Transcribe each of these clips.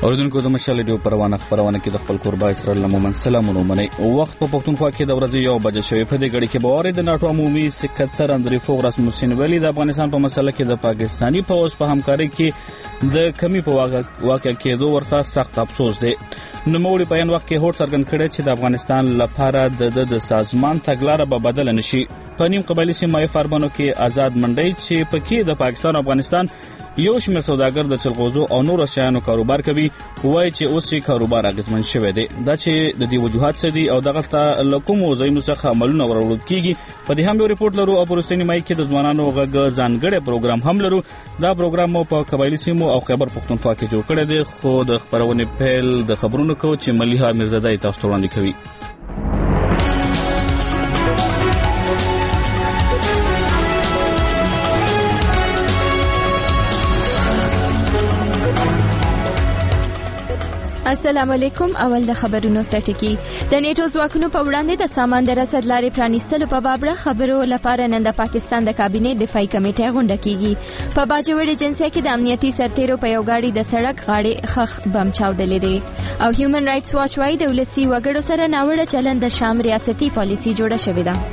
اوردونکو د مشال ریډیو پروانه خبرونه کې د خپل کوربا اسرائیل لمن سلامونه منئ. وخت په پښتونخوا کې د ورځې 1 بجې شوی په دې غړي کې باور د ناتو عمومي سکرټر اندری فوغرس موسین ویلي د افغانستان په مسله کې د پاکستانی پوز په همکاري کې د کمی په واقع کېدو ورته سخت افسوس دی. نوموړي په یان وخت کې هوټ څرګند کړی چې د افغانستان لپاره د سازمان تګلارې به بدل نشي. په نیم قبایلی سیمه فاربانو کې آزاد منډي چې پکې د پاکستان او افغانستان یو شمېر سوداګر د چلغوزو او نور شیانو کاروبار کوي وایي چې اوس یې کاروبار اغیزمن شوی دی. دا چې د دې وجوهات څه دي او دغه ته کومو ځایونو څخه عملونه ورولد کیږي په دې هم یو ریپورت لرو او پرستنی مای کې د ځوانانو غږ ځانګړی پروګرام هم لرو. دا پروګرام مو په قبایلی سیمو او خیبر پښتونخوا کې جوړ کړی دی خو د خبرونې پیل د خبرونو کو چې ملیحه میرزادای تاسو وړاندې کوي. السلام علیکم. اول د خبرونو سرټکی. د نیټو ځواکونو په وړاندې د سامان د رسد لارې پرانیستلو په باب خبرو لپاره نن د پاکستان د کابینې دفاعي کمیټه غونډه کیږي. په باجوړ ایجنسی کې د امنیتي سرتیرو په یو غاړي د سړک غاړې خخ بم چاودلې دي او هیومن رائټس واچ وايي د ولسی وګړو سره ناوړه چلند د شام ریاستي پالیسي جوړه شوې ده.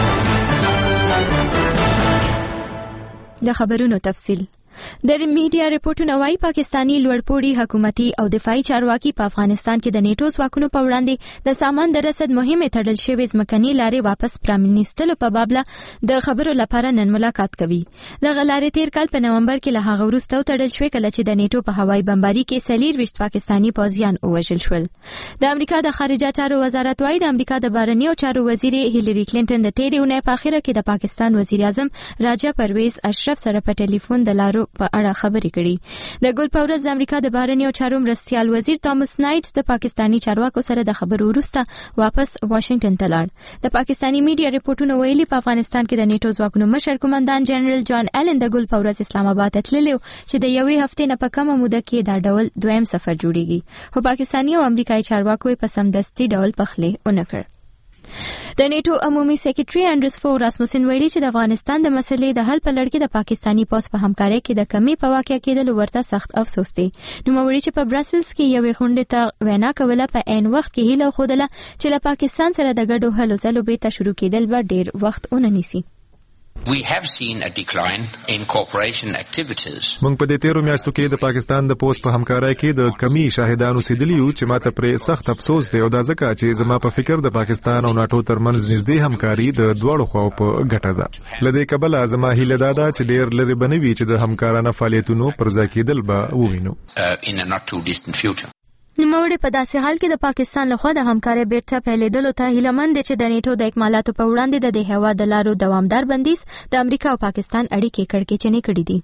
د خبرونو تفصیل. د میډیا ریپورتونه وايي پاکستانی لوړپوړي حکومتي او دفاعي چارواکي په افغانستان کې د نیټو ځواکونو په وړاندې د سامان د رسد مهمه تړل شوې ځمکني لارې واپس پرانیستلو په باب د خبرو لپاره نن ملاقات کوي. د غلارې تیر کال په نومبر کې له هغه وروسته تړل شوې کله چې د نیټو په هوایي بمباري کې 24 پاکستانی پوځیان وژل شول. د امریکا د خارجه چارو وزارت وايي د امریکا د بهرنیو چارو وزیر هیلری کلینټن د تیرې اونۍ په اخره کې د پاکستان وزیر اعظم راجا پرویز اشرف سره په ټلیفون د لارو په اړه خبرې کړي. د ګل پورز د امریکا د بهرنیو چارو مرستیال وزیر توماس نایټس د پاکستانی چارواکو سره د خبرو وروسته واپس واشنگټن ته لاړ. د پاکستانی میډیا ریپورتونه ویلي په افغانستان کې د نیټو ځواکونو مشر قومندان جنرال جان ایلن د ګل پورز اسلام آباد ته تللی چې د یوې هفتې نه په کمه موده کې دا ډول دویم سفر جوړیږي. خو پاکستانی او امریکایي چارواکو په سمدستي ډول پخلی ونکړ. د نیټو عمومي سیکریټري اندریس فور راسموسن ویلي چې د افغانستان د مسلې د حل په لړ کې د پاکستانی پوز په همکارۍ کې د کمی په واقع کېدل ورته سخت افسوس دی. نوموړي چې په براسلز کې یوې غونډې ته وینا کوله په عین وخت کې هیله خوده چې له پاکستان سره د ګډو هلو ځلو بیرته شروع کېدل به ډیر وخت ونه نیسي. We have seen a decline in cooperation activities. موږ په دې تیرو میاشتو کې د پاکستان د پوز په همکارۍ کې د کمی شاهدانو سیدلیو چې ماته پرې سخت افسوس دی او دا ځکه چې زما په فکر د پاکستان او ناتو ترمنځ نږدې همکاري د دواړو خواو په ګټه ده. لدې کبله زما هیله ده چې ډیر لري بنوي چې د همکارانه فعالیتونو پر ځای کېدل به ووینو in a not too distant future. نوموړي په داسې حال کې د پاکستان لخوا د همکارۍ بیرته پیلېدلو ته هیلهمند دي چې د نیټو د اکمالاتو په وړاندې د دې هیواد د لارو دوامدار بندیز د امریکا او پاکستان اړیکې کړکېچنې کړې دي.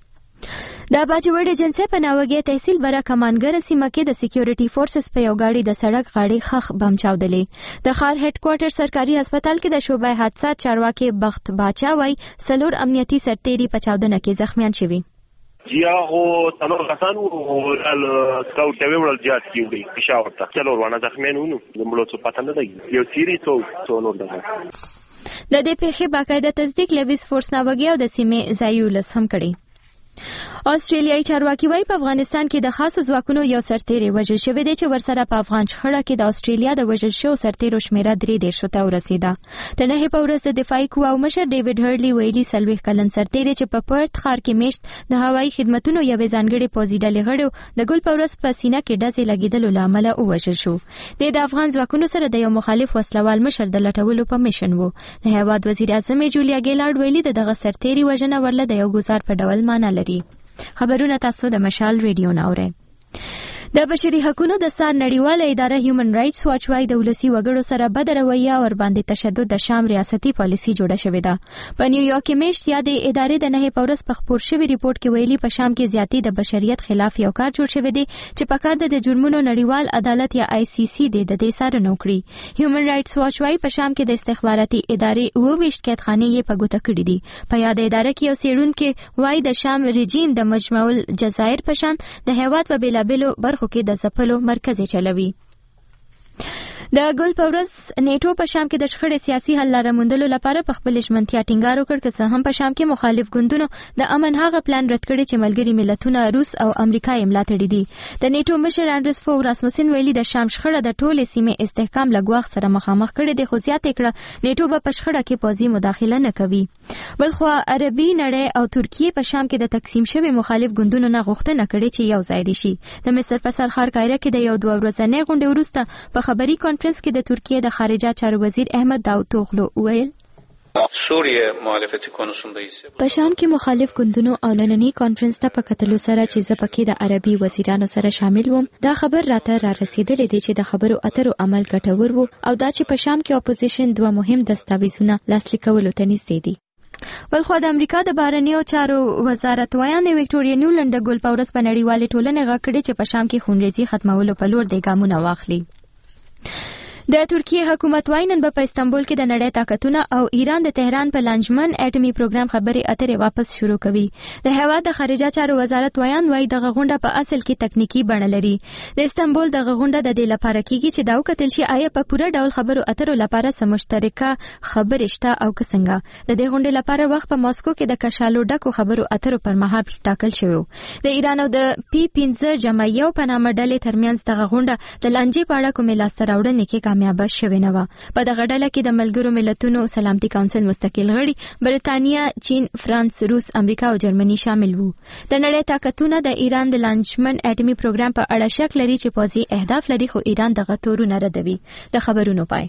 د باجوړ ایجنسی په ناوګي تحصیل برا کمانګر سیمه کې د سکیورټي فورسز په یو غاړي د سړک غاړي خخ بم چاودلې. د خار هډ کوارټر سرکاري هسپتال کې د شوبای حادثات چارواکي بخت باچا وای سلور امنیتي سرتيري په چاودنه کې زخمیان شوي. جیا هو څلور کسان وو ال سکاوټ ته ویل جات کیږي پېښور ته څلور ونه زخمیان وو د مړو څه پته نه دی یو سيري څو نور ده. د دې پیښې باقاعده تصدیق لویس فورس ناوګي او د سیمې زایولس هم کړی. استرالیایي چارواکي وايي په افغانستان کې د خاصو ځواکونو یو سرتیری وژل شوی دی چې ورسره په افغان شخړه کې د استرالیا د وژل شوو سرتیرو شمیره 3 ته ورسیده. د نهي په ورځ د دفاعي قواو مشر ډیوډ هرلی ویلي 40 کلن سرتیری چې په پرت ښار کې میشت د هوایي خدماتو یوې ځانګړې پوځي ډلې غړو د ګل په ورځ په سینه کې ډزې لګیدلو له امله وژل شو. د افغان ځواکونو سره د یو مخالف وسلوال مشر د لټولو په میشن وو. د هیواد وزیر اعظم جولیا ګیلارډ ویلي دغه سرتیری وژنه ورله د یو ګزار په ډول معنی لري. خبرونه تاسو د مشال ریډیو ناوړئ. د بشري حقوقو د سار نړیواله اداره هیومن رائټس واچ وايي د ولسی وګړو سره بد رویه او باندې تشدد د شام ریاستي پالیسي جوړه شوې ده. په نیویارک کې میشت یادې ادارې د نه پورس په خبر شوی ریپورت کې ویلي په شام کې زیاتی د بشریت خلاف یو کار جوړ شوی دی چې په کار د جرمونو نړیوال عدالت یا ICC د دې سره نوکړي. هیومن رائټس واچ وايي په شام کې د استخباراتي ادارې 22 قیدخانې یې په ګوته کړې دي. په یاد اداره کې یو څېړونکو وايي د شام رژیم د مجمع الجزایر په شان د هیواد په بیلابلو برخو کې د ځپلو مرکز چلوي. د ګل په ورځ نیټو په شام کې د شخړې سیاسي حل لاره موندلو لپاره په خپل ژمنتیا ټینګار وکړ چې هم په شام کې مخالف ګوندونو د امن هغه پلان رد کړی چې ملګري ملتونه روس او امریکا یې ملاتړي دي. د نیټو مشر اندرس فوګ راسموسن ویلي د شام شخړه د ټولې سیمې استحکام له ګواښ سره مخامخ کړي دي، خو زیاته کړه نیټو په شخړه کې پوځي مداخله نه کوي. بلخو عربي نړۍ او ترکیه په شام کې د تقسیم شوی مخالف ګوندونو نه غوښتنه کړې چې یو ځای دي شي. د مصر په سرخار قاهره کې د یو 2 ورځنۍ غونډې وروسته په خبري کانفرنس کې د ترکیه د خارجه چارو وزیر احمد داوطوغلو ویل سوریه معالفت کنوسون رئیس په شام کې مخالف ګوندونو او نننی کانفرنس ته په کتلو سره چې زپکې د عربي وزیرانو سره شامل وم، دا خبر راته را رسیدلې دی چې د خبرو اترو عمل ګټور وو او دا چې په شام کې اپوزیشن 2 مهم دستاویزونه لاسلیک کولو ته نږدې دي. بلخو د امریکا د بهرنیو چارو وزارت ویان وکټوریا نیولند د ګل په ورځ په نړیوالې ټولنې غږ کړی چې په شام کې خونریزي ختمولو په لور د ګامونه واخلي. د ترکیه حکومت وايي نن په استانبول کې د نړۍ طاقتونه او ایران د تهران په لانجمن اټومي پروګرام خبرې اترې واپس شروع کوي. د هیواد د خارجه چارو وزارت ویان وايي د غونډه په اصل کې تکنیکی بڼه لري. د استانبول د غونډه د دې لپاره کېږي چې دا وکتل شي آیا په پوره ډول خبرو اترو لپاره سم مشترکه خبرې شته او که څنګه. د دې غونډې لپاره وخت په ماسکو کې د کشالو ډکو خبرو اترو پر مهال ټاکل شوی. د ایران او د P15 جمعیت په نامه ډلې ترمنځ د غونډه د لانجې په اړه کومه لاسته راوړنې کې کامیاب شوی نه و. په دغه ډله کې د ملګرو ملتونو سلامتي کونسل مستقل غړي برتانیا، چین، فرانس، روس، امریکا او جرمني شامل وو. د نړۍ طاقتونه د ایران د لانجمن اټومي پروګرام په اړه شک لري چې پوځي اهداف لري، خو ایران دغه تورونه ردوي. د خبرونو پای.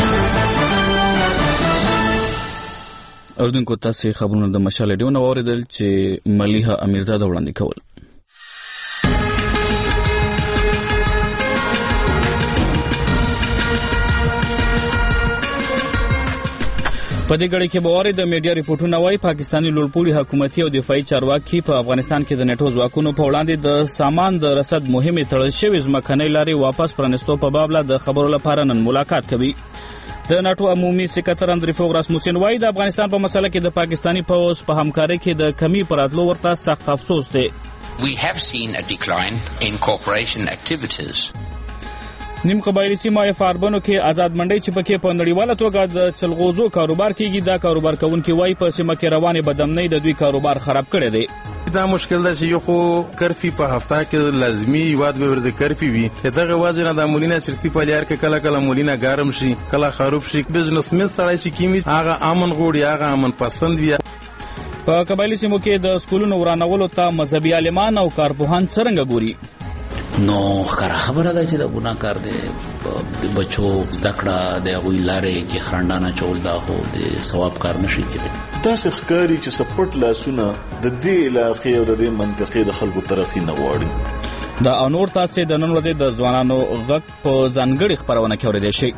اردوونکو تاسو خبرونه د مشال ډیو نو اوریدل چې ملیحه امیرزاده وړاندې کول. په دې غړي کې بواري د میډیا ریپورتونه وايي پاکستاني لوړپوړي حکومتي او دفاعي چارواکي په افغانستان کې د نیټو ځواکونو په وړاندې د سامان د رسد مهمه تړل شوې ځمکنۍ لارې واپس پرانستو په باب له د خبرو لپاره نن ملاقات کوي. د ناتو عمومي سکرټر اندري فوګ راسموسن وايي د افغانستان په مسله کې د پاکستاني پوځ په همکارۍ کې د کمی پراتلو ورته سخت افسوس دی. We have seen a decline in cooperation activities. نیم قبایلی سیمه فاربنو کې آزاد منډي چې پکې په نړیواله توګه د چلغوزو کاروبار کیږي، دا کاروبار کوونکي وایي په سیمه کې روانې بدامنۍ د دوی کاروبار خراب کړی دی. دا مشکل ده چې یو خو کرفي په هفته کې لازمي یواد به ورته کرفي وي. دغه وازنه د مولینا سرتی په لیار کې کله کله مولینا ګرم شي، کله خراب شي. بزنس مې سړی چې کیمي هغه امن غوړي، هغه امن پسند وي. په قبایلی سیمو کې د سکولونو ورانولو ته مذهبي عالمان او کارپوهان څنګه ګوري؟ نو ښکاره خبره ده چې د ګناهکار د بچو زده کړه د هغوی لارې کې خرانډانه چول دا خو د ثواب کار نشي کېدی. داسې ښکاري چې سپورټ لاسونه د دې علاقې او د دې منطقې د خلکو ترقي نه غواړي. دا او نور تاسو د نن ورځې د ځوانانو غږ په ځانګړي خبرونه کې اورېدای شئ.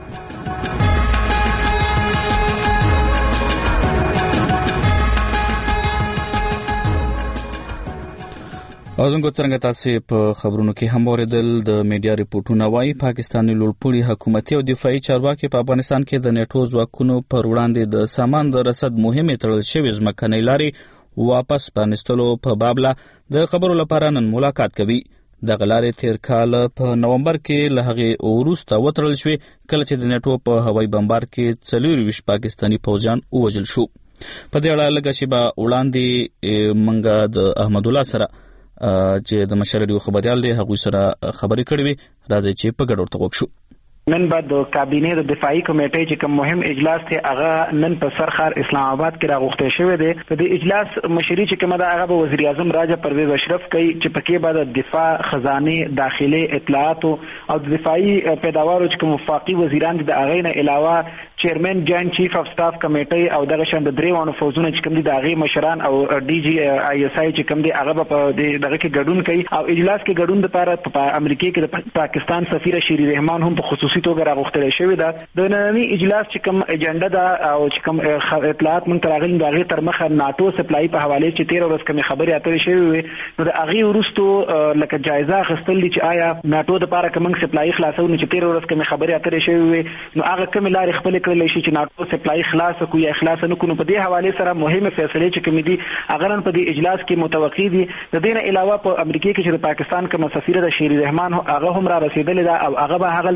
اوزنګو څنګه تاسو په خبرونو کې هم اوریدل د میډیا ریپورتونه وايي پاکستاني لوړپوړي حکومتي او دفاعي چارواکي په افغانستان کې د نیټو ځواکونو پر وړاندې د سامان د رسد مهمه تړل شوې ځمکنۍ لارې واپس پرانستلو په باب له د خبرو لپاره نن ملاقات کوي. د غلارې تیر کال په نومبر کې له هغه وروسته وتړل شوې کله چې د نیټو په هوایي بمبار کې 24 پاکستاني پوځیان ووژل شو. په دې اړه لږ شیبه وړاندې منګه د احمد الله سره چې د مشرډیو خبريال دی هغه سره خبرې کړې وي، راځي چې په ګډ ورته وکړو. نن بعد د کابینه د دفاعي کمیټې چې کوم مهم اجلاس ته هغه نن په سرخار اسلام آباد کې راغوښته شوی دی. په دې اجلاس مشري چې کومه هغه به وزیر اعظم راجا پرویز اشرف کوي چې پکې بعد دفاع، خزانه، داخلي، اطلاعات او د دفاعي پیداوارو چې کوم وفاقي وزیران دي د هغه نه علاوه چیرمن جاینټ چیف اف سټاف کمیټې او دغه شان د دریوانو فوزونه چې کوم دي د هغه مشران او ډي جی آی اس آی چې کوم دي هغه په دغه کې ګډون کوي. او اجلاس کې ګډون لپاره په امریکا کې د پاکستان سفیر شری رحمان هم په خصوصي توګه راغوښتل شوی دا. د نننی اجلاس چې کوم ایجنډا دا او چې کوم اطلاعات من تراغلي د هغه تر مخه ناتو سپلای په حواله چې 13 ورځې کوم خبري اترې شوی وي، نو د هغه ورستو لکه جایزه خستل دي چې آیا ناتو د لپاره کوم سپلای خلاصو نه چې 13 ورځې کوم خبري اترې شوی وي، نو هغه کوم لارې خپل کړل شي چې ناتو سپلای خلاص کو یا اخلاص نه کو. په دې حواله سره مهمه فیصله چې کوم دي هغه نن په دې اجلاس کې متوقع دي. د دې نه علاوه په امریکا کې چې د پاکستان کوم سفیر د شری رحمان هغه هم را رسیدلی دا او هغه به هغه ته په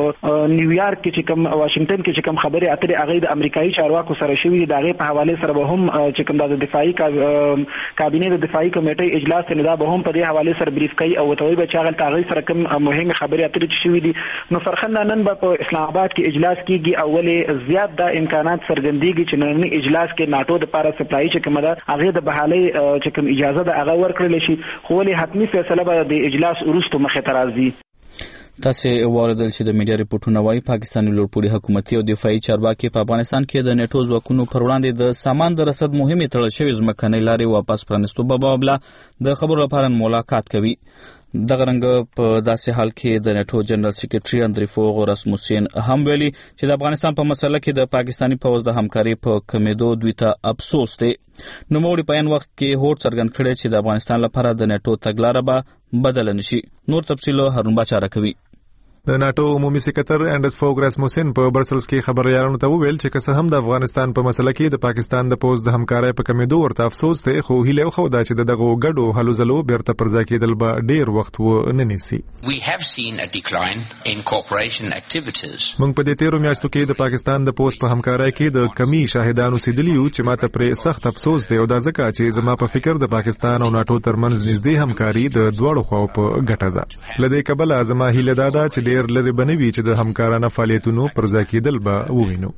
نیویارک کې چې کوم واشنگټن کې چې کوم خبرې اترې هغه د امریکایي چارواکو سره شوې د هغه په حواله سره به هم چې کوم د دفاعي کابینې د دفاعي کمیټې اجلاس نه دا به هم په دې حواله سره بریف کوي او توي به چاغل تاغي سره کوم مهمه خبرې اترې شوې دي. نو فرخنده نن په اسلام آباد کې اجلاس کیږي اوله زیات د امکانات څرګندېږي چې نن اجلاس کې ناتو د پاره سپلای چې کوم دا هغه د بحالي چې کوم اجازه د هغه ورکړل شي خو له حتمی فیصله به د اجلاس وروسته مخه ته راځي. تاسو واردل چې د میډیا ریپورتونه وايي پاکستاني لوړپوړي حکومتي او دفاعي چارواکي په افغانستان کې د نیټو ځواکونو پر وړاندې د سامان د رسد مهمه تړل شوې ځمکنۍ لارې واپس پرانستو په بابا د خبرو لپاره ملاقات کوي. دغه رنګ په داسې حال کې د نیټو جنرال سیکریټري اندریفو راسموسین هم ویلي چې د افغانستان په مسله کې د پاکستاني پوځ د همکاري په کمیدو دوی ته افسوس دی. نوموړي په یو وخت کې هوډ څرګند کړی چې د افغانستان لپاره د نیټو تګلاره به بدل نشي. نور تفصیل هارون باچا راکوي. د ناتو عمومي سکرټر انډرس فوګ راسموسین په برسلز کې خبريالانو ته وویل چې که څه هم د افغانستان په مسله کې د پاکستان د پوز د همکارۍ په کمیدو ورته افسوس دی خو هیله خو دا چې دغه ګډو هلو زلو بیرته پرځا کېدل به ډیر وخت و نه نیسي. We have seen a decline in cooperation activities. موږ په دې تیرو میاشتو کې د پاکستان د پوز په همکارۍ کې د کمی شاهدانو سیدلیو چې ماته پر سخت افسوس دی او دا ځکه چې زما په فکر د پاکستان او ناتو ترمنځ نږدې همکاري د دوړو خواو په ګټه ده. لدې کبل زما هیله ده چې ډیر لري بنوي چې د همکارانه فعالیتونو پرځا کېدل به ووینو.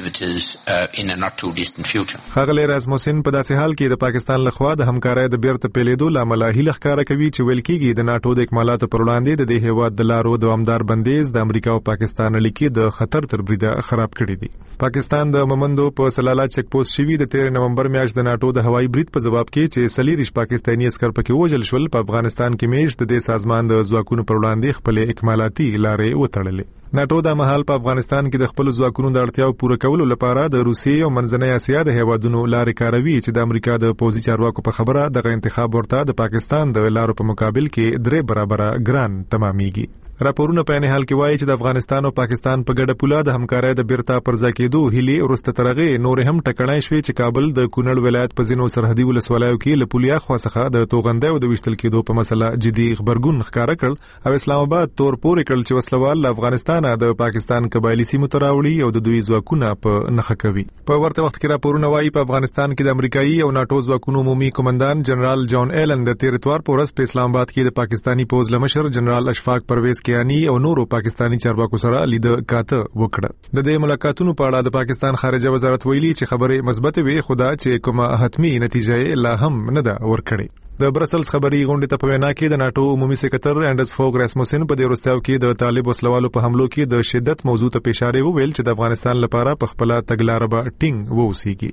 خاغلی راسموسین په داسې حال کې د پاکستان لخوا د همکارۍ د بیرته پیلېدو لامل هیله ښکاره کوي چې ویل کېږي د ناتو د اکمالاتو پر وړاندې د دې هیواد د لارو دوامدار بندیز د امریکا او پاکستان اړیکې د خطر تر بریده خراب کړي دي. پاکستان د ممندو په سلاله چک پوسټ شوی د 13 نومبر میاشت د ناتو د هوایي برید په جواب کې چې سلیریش پاکستاني عسكر پکې وژل شول په افغانستان کې میشت د دې سازمان د ځواکونو پر وړاندې خپل اکمالاتي لارې وتړلې. ناتو د مهال په افغانستان کې د خپل ځواکونو د اړتیاو پوره کولو لپاره د روسیې او منځنۍ اسیا د هیوادونو لارې کاروي چې د امریکا د پوځي چارواکو په خبره دغه انتخاب ورته د پاکستان د لارو په مقابل کې 3 برابر ګران تمامېږي. راپورونه په نه حال کې وایي چې د افغانستان او پاکستان په ګډه پوله د همکارۍ د بیرته پرځا کېدو هلي ورسته ترغه نور هم ټکړای شوې چې کابل د کونړ ولایت په ځینو سرحدي ولسوالیو کې له پولیا خوا څخه د توغندې او د وشتل کېدو په مسله جدي خبرګون ښکارا کړ او اسلام آباد تور پورې کړل چې وسلوال افغانستان د پاکستان قبایلی سیمو تراوړي او د دوی ځواکونه په نخښه کوي. په ورته وخت کې راپورونه وایي په افغانستان کې د امریکایي او ناتو ځواکونو عمومي کمانډان جنرال جان ایلن د 13 اتوار په ورځ په اسلام آباد کې د پاکستاني پوز لمشر جنرال اشفاق پرویز کیانی او نورو پاکستاني چارواکو سره لید کاته وکړه. د دې ملاقاتونو په اړه د پاکستان خارجه وزارت ویلي چې خبره مثبت وي خدا چې کومه حتمی نتیجه لا هم نه ده ورکړې. د برسلز خبري غونډې ته په وینا کې د ناتو عمومي سکرټر انډرس فوګ راسموسین په دې وروستیو کې د طالب وسلوالو په حملو کې د شدت موضوع ته اشاره وویل چې د افغانستان لپاره په خپل تګلارې به ټینګ ووسیږي.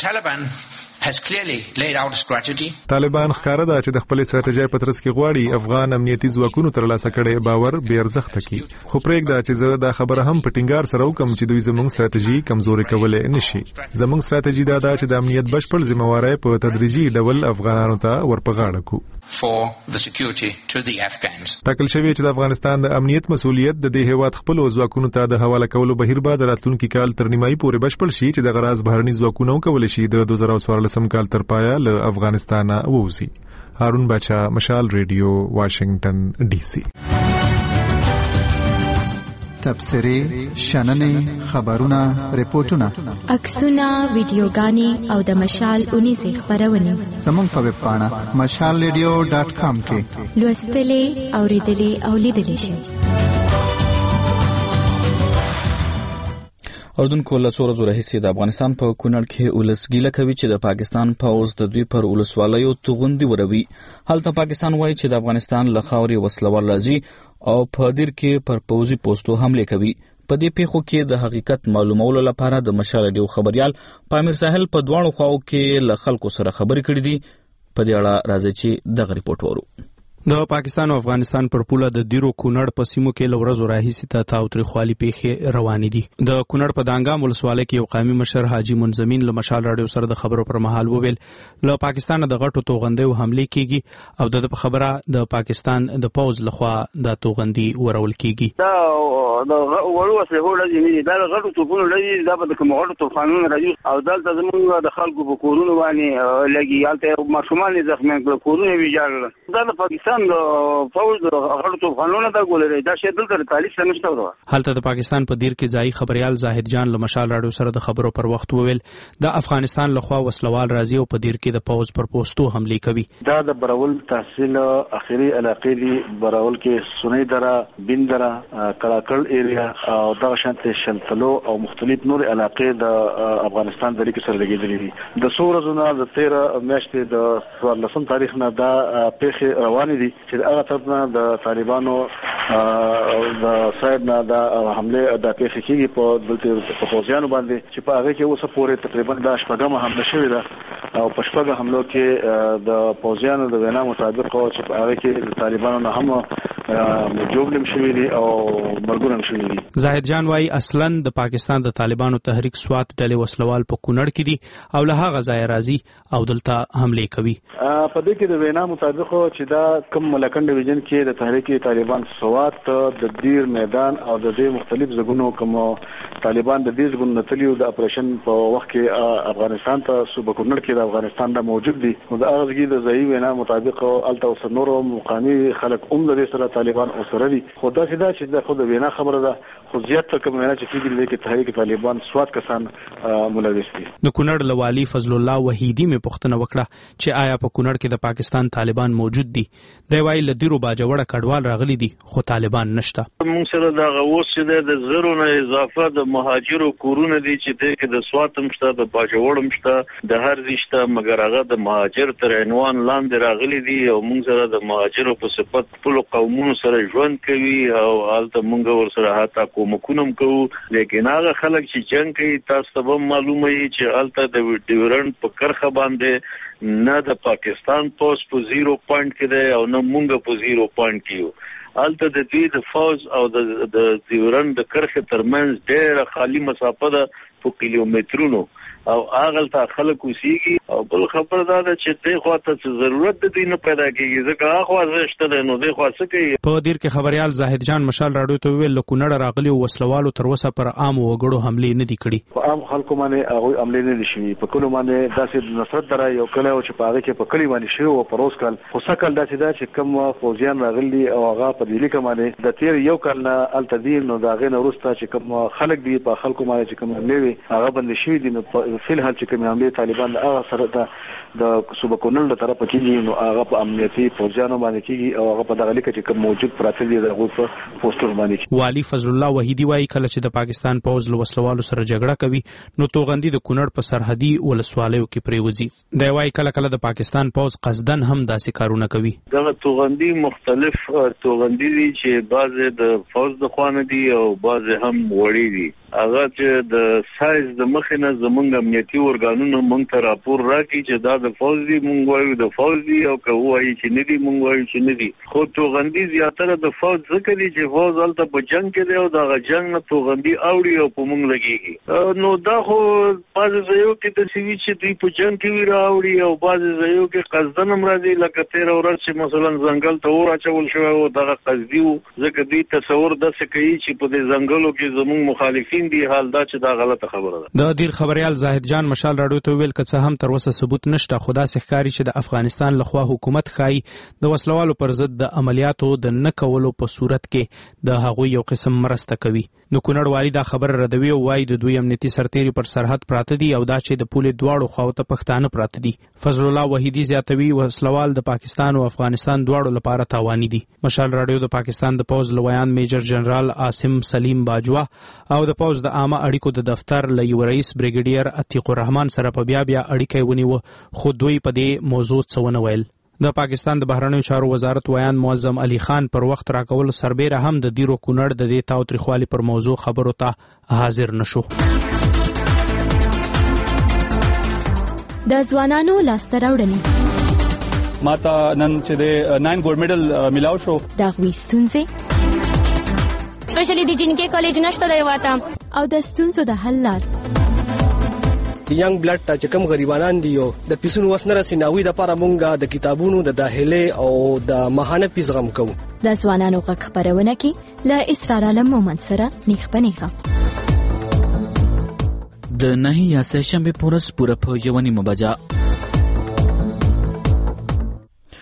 has clearly laid out a strategy. طالبان ښکاره ده چې د خپل استراتیژي په ترڅ کې غواړي افغان امنیتي ځواکونو ترلاسه کړي باور به ارزښت کی. خو پرېږده چې زه دا خبره هم په ټینګار سره وکم چې دوی زموږ استراتیژي کمزوري کولای نشي. زموږ استراتیژي دا ده چې د امنیت بشپړ ذمہواری په تدریجي ډول افغانانو ته ورپغاړه کو. For the security to the Afghans. ټاکل شوی چې د افغانستان د امنیت مسؤلیت د دې هیواد خپل ځواکونو ته د حواله کولو بهیر به د راتلونکي کال تر نیمایي پورې بشپړ شي چې د غراز بهرني ځواکونو کول شي د 2014 کال تر پایا له افغانستان ووزي. هارون باچا، مشال ریډیو، واشنگټن ډي سي. تبصرې، شننې، خبرونه، ریپورتونه، عکسونه، ویډیوګانې او د مشال 19 خبرونه زموږ په ویب پاڼه mashalradio.com کې لوستلې، اوریدلې او لیدلې شئ. اردوونکو له څو ورځو راهیسې د افغانستان په کونړ کې ولسګیله کوي چې د پاکستان پوځ د دوی پر ولسوالیو توغندي وروي. هلته پاکستان وایي چې د افغانستان له خاورې وسلوال راځي او په دیر کې پر پوځي پوستو حمله کوي. په دې پیښو کې د حقیقت معلومولو لپاره د مشال ریډیو خبريال پامیر ساحل په دواړو خواو کې له خلکو سره خبرې کړې دي. په دې اړه راځي چې دغه ریپورت ورو. د پاکستان او افغانستان پر پوله د دیرو کونړ په سیمو کې لورزو راهیسې ته تاوتریخوالي پیښې روانې دي. د کونړ په دانګام ولسوالۍ کې یو قومي مشر حاجی منزمین له مشال راډیو سره د خبرو پر مهال وویل له پاکستان د غټو توغندیو حمله کیږي او د خبره د پاکستان د پوز لخوا د توغندي ورول کیږي. دا وړو وسلو لري دا غټو توپونو لري دا په کوم غټو طوفانونو راځي او دلته زموږ د خلکو په کورونو باندې لګي یالته ماشومان زخمیان کړو کورونه ویجاړل. دا د پاکستان افغانستان د فوج د غړو طوفانونو د ګولې دا شی دلته تعلیق نشته ورو. هلته د پاکستان په دیر کې ځای خبريال زاهد جان له مشال راډیو سره د خبرو پر وخت وویل د افغانستان لخوا وسلوال راځي او په دیر کې د پوز پر پوسټو حمله کوي. دا د براول تحصیل اخیری علاقې دی براول کې سونی درا بندرا کلاکل ایریا او دغه شانت شلتلو او مختلف نور علاقې د افغانستان د لیک سره لګیدلې دي. د سورزونه د 13 میاشتې د 14 تاریخ نه دا پیښه روانې دي چې هغه طرفنا د طالبانو د ساید نه د حمله د پیښه کېږي په دلته پوزیانو باندې چې په هغه کې اوسه پورې تقریبا د شپږم حمله شوې ده او په شپږم حمله کې د پوزیانو د وینا مطابق چې په هغه کې د طالبانو نه هم جوړم شوی دي او مرګونم شوی دي. زاهد جان وايي اصلا د پاکستان د طالبانو تحریک سوات ډلې وسلوال په کونړ کې دي او له هغه ځای راځي او دلته حمله کوي. په دې کې د وینا مطابق چې دا کم ملکن ډیویژن کې د تحریک طالبان سوات د دیر میدان او د دې مختلف زګونو کوم طالبان د دې زګونو نتلیو د اپریشن په وخت کې افغانستان ته صوبه کونړ کې د افغانستان د موجود دي او د هغه کې د ځای وینا مطابق الته وسنورو مقامي خلک د سره طالبان او سره دي. خدا سیدا چې د خود وینا خبره ده خو زیات کوم وینا چې کېږي د تحریک طالبان سوات کسان ملوث دي. د کونړ لوالي فضل الله وحیدی مې پوښتنه وکړه چې آیا په کونړ کې د پاکستان طالبان موجود دي. دی وايي له ډیرو باجوړه کډوال راغلي دي خو طالبان نشته. موږ سره دا غوښ چې د زرو نه اضافه د مهاجرو کورونه دي چې د کې د سوات مشته د باجوړ مشته د هر ځشته مګر هغه د مهاجر تر عنوان لاندې راغلي دي او موږ سره د مهاجرو په صفت خپل قومونو سره ژوند کوي او البته موږ ور سره حتی کومکونم کوو لیکن هغه خلک چې جنگ کوي تاسو ته معلومه وي چې البته د ډیورنډ په کرخه باندې نه د پاکستان پوسټ په 0 پوینټ کې دی او نه مونږ په 0 پوینټ کې یو. البته د دې د فوز او د ډیورنډ د کرخه ترمنځ ډېره خالی مسافه ده په کیلومترونو او هغه ته خلک وسیږي او بل خبر دا ده چې دغه خواته څه ضرورت د دې نه پیدا کیږي ځکه هغه ځشته ده نو دغه خاصه کوي. په دیر کې خبريال زاهد جان مشال راډیو ته ویل کونړ راغلي وسلوالو تر وسه پر عام وګړو حمله نه دي کړي. په عام خلکو باندې هغه حمله نه دي شوي په کلو باندې داسې نصرت درا یو کله او چې په هغه کې په کلی باندې شو او پروس کال خو سکل داسې دا چې کوم فوجیان راغلي او هغه په دې لیکه باندې د تیر یو کال نه التدین نو دا غي نه ورسته چې کوم خلک دی په خلکو باندې چې کوم لوي هغه باندې شوی دي نو په الحال چې کوم طالبان هغه سره د صوبه کونړ له طرفه کېږي نو هغه په امنیتي فوجانو باندې کېږي او هغه په دغه لیکه چې کوم موجود پراته دي دغه په پوسټر باندې. والي فضل الله وحیدی وايي کله چې د پاکستان پوز له وسلوالو سره جګړه کوي نو توغندي د کونړ په سرحدي ولسوالیو کې پریوځي. دی وايي کله کله د پاکستان پوز قصدن هم داسې کارونه کوي. دغه توغندي مختلف توغندي دي چې بعضه د فوز د خوانه دي او بعضه هم وړي دي. هغه چې د سایز د مخینه زمونږ امنیتي ورګانونو مونږ ته راپور راکړي چې دا د فوز دي مونږ وایو د فوز دي او که وایي چې نه دي مونږ وایو چې نه دي. خو توغندي زیاتره د فوز ځکه دي چې فوز هلته په جنگ کې دی او دغه جنگ نه توغندي اوړي او په مونږ لګېږي. نو دا خو بعضې ځایو کې داسې وي چې دوی په جنگ کې وي راوړي او بعضې ځایو کې قصدن هم راځي لکه تېره ورځ چې مثلا ځنګل ته اور اچول شوی و دغه قصدي و ځکه دوی تصور داسې کوي چې په دې ځنګلو کې زمونږ مخالفین دي حال دا چې دا غلطه خبره ده. د دیر خبريال زاهد جان مشال راډیو ته ویل که څه هم تر اوسه ثبوت نشته خو داسې ښکاري چې د افغانستان لخوا حکومت ښایي د وسلوالو پر ضد د عملیاتو د نه کولو په صورت کې د هغوی یو قسم مرسته کوي. نو کونړ والي دا خبر ردوي او وايي د دوی امنیتي سرتېري پر سرحد پراته دي او دا چې د پولې دواړو خواو ته پښتانه پراته دي. فضل الله وحیدی زیاتوي وسلوال د پاکستان او افغانستان دواړو لپاره تاواني دي. مشال راډیو د پاکستان د پوز لویان میجر جنرال عاصم سلیم باجوا او د پوز د عامه اړیکو د دفتر له یو رئیس بریګیډیر عتیق الرحمن سره په بیا اړیکه ونیو خو دوی په دې موضوع څه ونه ویل. د پاکستان د بهرنیو چارو وزارت ویان معظم علي خان پر وخت راکول سربېره هم د دیرو کونړ د دې تاوتریخوالي پر موضوع خبرو ته حاضر نشو. د ځوانانو لاسته راوړنې ماته نن چې د 9 ګولډ میډل ملاو شو دا غوښتونځي سپیشلی د جنکې کالج نشته دی واته او د ستونزو د حل لار ینګ بلډ ته چې کوم غریبانان دي او د پیسونو وسنه رسیناوي د لپاره مونږه د کتابونو د داخله او د ماهانه پیس غم کوو. د ځوانانو غږ خبرونه کې له اسرار عالم مومند سره نیخ پنیخه د نهي یا سهشنبه پورس پوره په 1:30 بجه.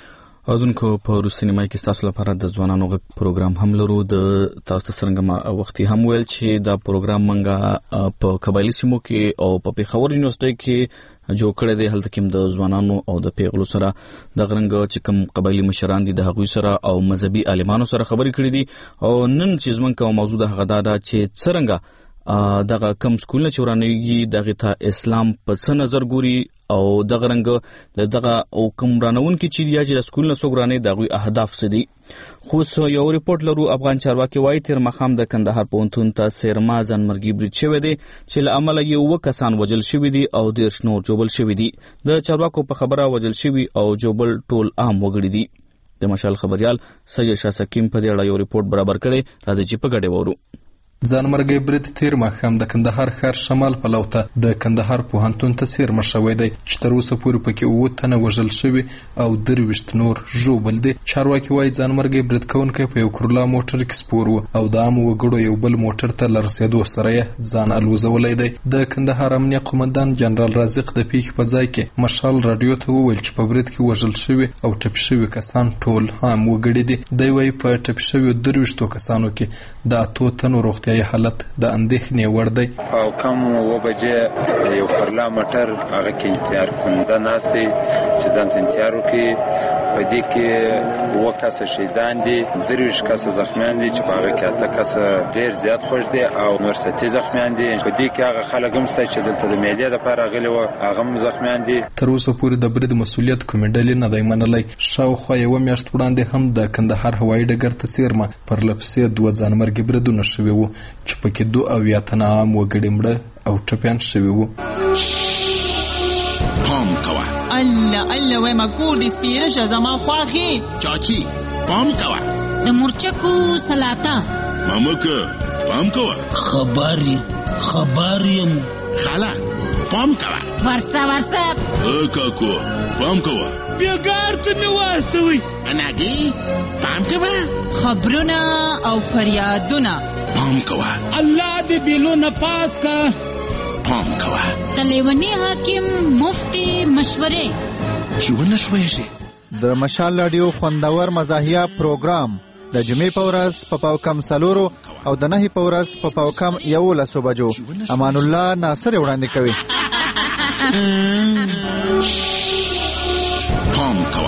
اودونکو په روسي نیمه کې تاسو لپاره د ځوانانو غږ پروګرام هم لرو. د تاسو څنګه ما وختي هم ویل چې دا پروګرام منګه په قبایلی سیمو کې او په پیښور یونیورسيټي کې جوړ کړی دی. هلته کې د ځوانانو او د پیغلو سره د غرنګ چې کوم قبایلی مشران دي د هغوی سره او مذهبي عالمانو سره خبرې کړې دي. او نن چې زمونږ کوم موضوع د هغه دا چې څنګه دغه کم سکولونه چې ورانېږي دغه ته اسلام په څه نظر ګوري او دغه رنګ دغه او کوم رانون کې چې یا چې سکولونه سوګرانې دغه اهداف څه دي. خو یو ریپورت لرو افغان چارواکي وایي تیر مخام د کندهار پوهنتون ته سیرما ځانمرګي برید شوی دی چې له امله یو کسان وژل شوي دي او 10 نور جوبل شوي دي. د چارواکو په خبره وژل شوي او جوبل ټول عام وګړي دي. د مشال خبريال سید شاه سکیم په دې اړه یو ریپورت برابر کړي. راځي چې په ګډه وورو. ځانمرګي برید تیر ماښام د کندهار ښار شمال په لور ته د کندهار پوهنتون ته څیرمه شوی دی چې تر اوسه پورې پکې 9 تنه وژل شوي او 23 نور ژوبل دي. چارواکي وایي ځانمرګي برید کوونکی په یو کرولا موټر کې سپور و او د عامو وګړو یو بل موټر ته لرسېدو سره یې ځان الوزولی دی. د کندهار امنیه قومندان جنرال رازق د پیښې په ځای کې مشال رادیو ته وویل چې په برید کې وژل شوي او ټپي شوي کسان ټول عام وګړي دي. دی وایي په ټپي شویو 23 کسانو کې د 8 تنو روغتیايي حالت د اندېښنې وړ دی. او کوم و بجې یو خرلا موټر هغه کې انتظار کنده ناسي چې ځان انتظار وکړي. په دې کې 2 کسه شهیدان دي، 23 کسه زخمیان دي چې په هغه کې 8 کسه ډېر زیات خوش دي او نور 7 زخمیان دي. په دې کې هغه خلک هم شته چې دلته د میډیا لپاره غلي و هغه هم زخمیان دي. تر اوسه پورې د برید مسؤلیت کومې ډلې نه دی منلی. شاوخوا یوه میاشت وړاندې هم د کندهار هوایي ډګر ته څیرمه پرلپسې 2 ځانمرګي بریدونه شوي وو چې پکې 2 تنه عام وګړي مړه او ټپیان شوي وو. پام کوه الله وای ما کور دې سپیره شه زما خواخې چاچی پام کوه د مرچکو سلاطه مامکه پام کوه خبریم خاله پام کوه ورسه کاکو پام کوه بیگار ته مې واستوي اناګي پام کوه خبرونه او فریادونه پام کوه الله دې بیلونه پاس کا پام کوه تلیونی حاکم مفتی مشورې چونه شوي شي. د مشال رادیو خوندور مزاحیه پروګرام د جمعې په ورځ په پاوکم 4 او د نهي په ورځ په پاوکم 11 بجو امان الله ناصر وړاندې کوي. پام کوه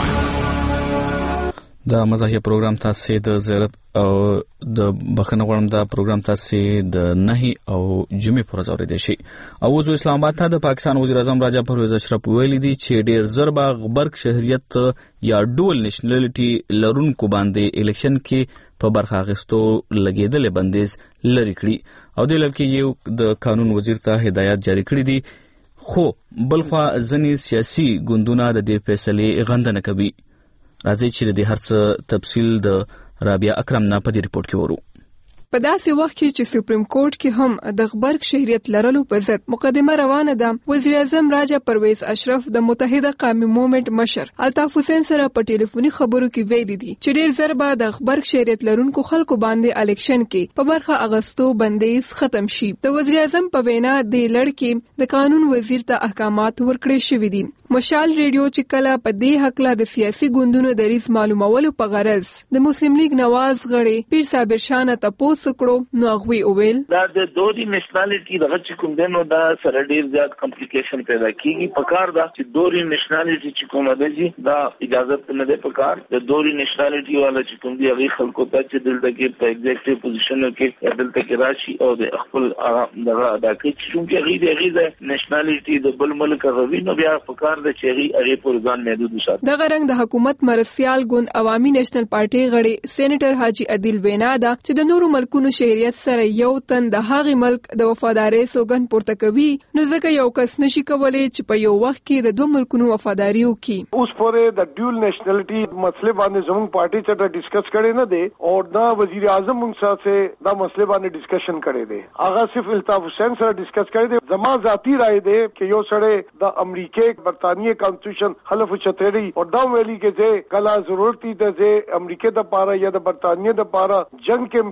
د مزاحیه پروګرام تاسو د زیارت او د بخنه غوړم دا پروګرام تاسو د نهي او جمعې پر ورځ اوریدئ شي. او وزو اسلام آباد ته د پاکستان وزیر اعظم راجا پرویز اشرف ویلي دي چې ډیر زر به غبرګ شهریت یا ډول نېشنلټي لرونکو باندې الیکشن کې په برخه اخیستو لګیدل بندیز لري کړی او د لړ کې یو د قانون وزیر ته هدایت جاری کړی دي. خو بلخوا ځنې سیاسي ګوندونه د دې فیصلې غندنه کوي. راځي چې د هر څه تفصیل د رابعه اکرم نه په دې ریپورت کې ورو. په داسې وخت کې چې سپریم کورټ کې هم د غبرګ شهریت لرلو په ضد مقدمه روانه ده، وزیر اعظم راجا پرویز اشرف د متحده قومي موومېنټ مشر الطاف حسین سره په ټلیفوني خبرو کې ویلي دي چې ډیر زر به د غبرګ شهریت لرونکو خلکو باندې الیکشن کې په برخه اغستو بندیز ختم شي. د وزیر اعظم په وینا د لړ کې د قانون وزیر ته احکامات ورکړي شوي دي. مشال ریډیو چې کله په دې حق لا د سیاسي ګوندونو د ریس معلومولو په غرض د مسلم لیگ نواز غړي پیر صابر شاه ته پوسټ کړو نو هغه ویل دا د دوری نېشنلټي دغه چې کوم دنو دا سره ډیر زیات کمپلیکیشن پیدا کیږي. پکار دا چې دوری نېشنلټي چې کوم ده دا اجازه نه ده پکار د دوری نېشنلټي والا چې کوم دی هغه خلکو ته چې دلته کې په ایگزیکټیو پوزیشن کې دلته کې راشي او د خپل دغه ادا کوي چې هغه نېشنلټي د بل ملک غوي نو بیا پکار د چيري هغه پروګرام محدود وساتي. دغه رنګ د حکومت مرسیال ګوند عوامي نېشنل پارټي غړي سېنیټر حاجی عادل وینا دا چې د نورو ملکونو شهریت سره یو تن د هغه ملک د وفادارۍ سوګند پورته کوي نو ځکه یو کس نشي کولای چې په یو وخت کې د دوه ملکونو وفاداری وکړي. اوس پورې د ډیول نېشنلټي مسله باندې زموږ پارټي ته ډیسکس کړي نه دي او دا وزیر اعظم موږ سره دا مسله باندې ډیسکشن کړي دي. هغه صرف الطاف حسین سره ډیسکس کړي دي. زما ذاتی رائے دی چې یو سره د امریکای برطانیہ کانسټیټیوشن حلف چتری او دا ویلي کې چې کله ضرورت دي چې امریکای د پاره یا د برطانیہ د پاره جنگ کې شمولیت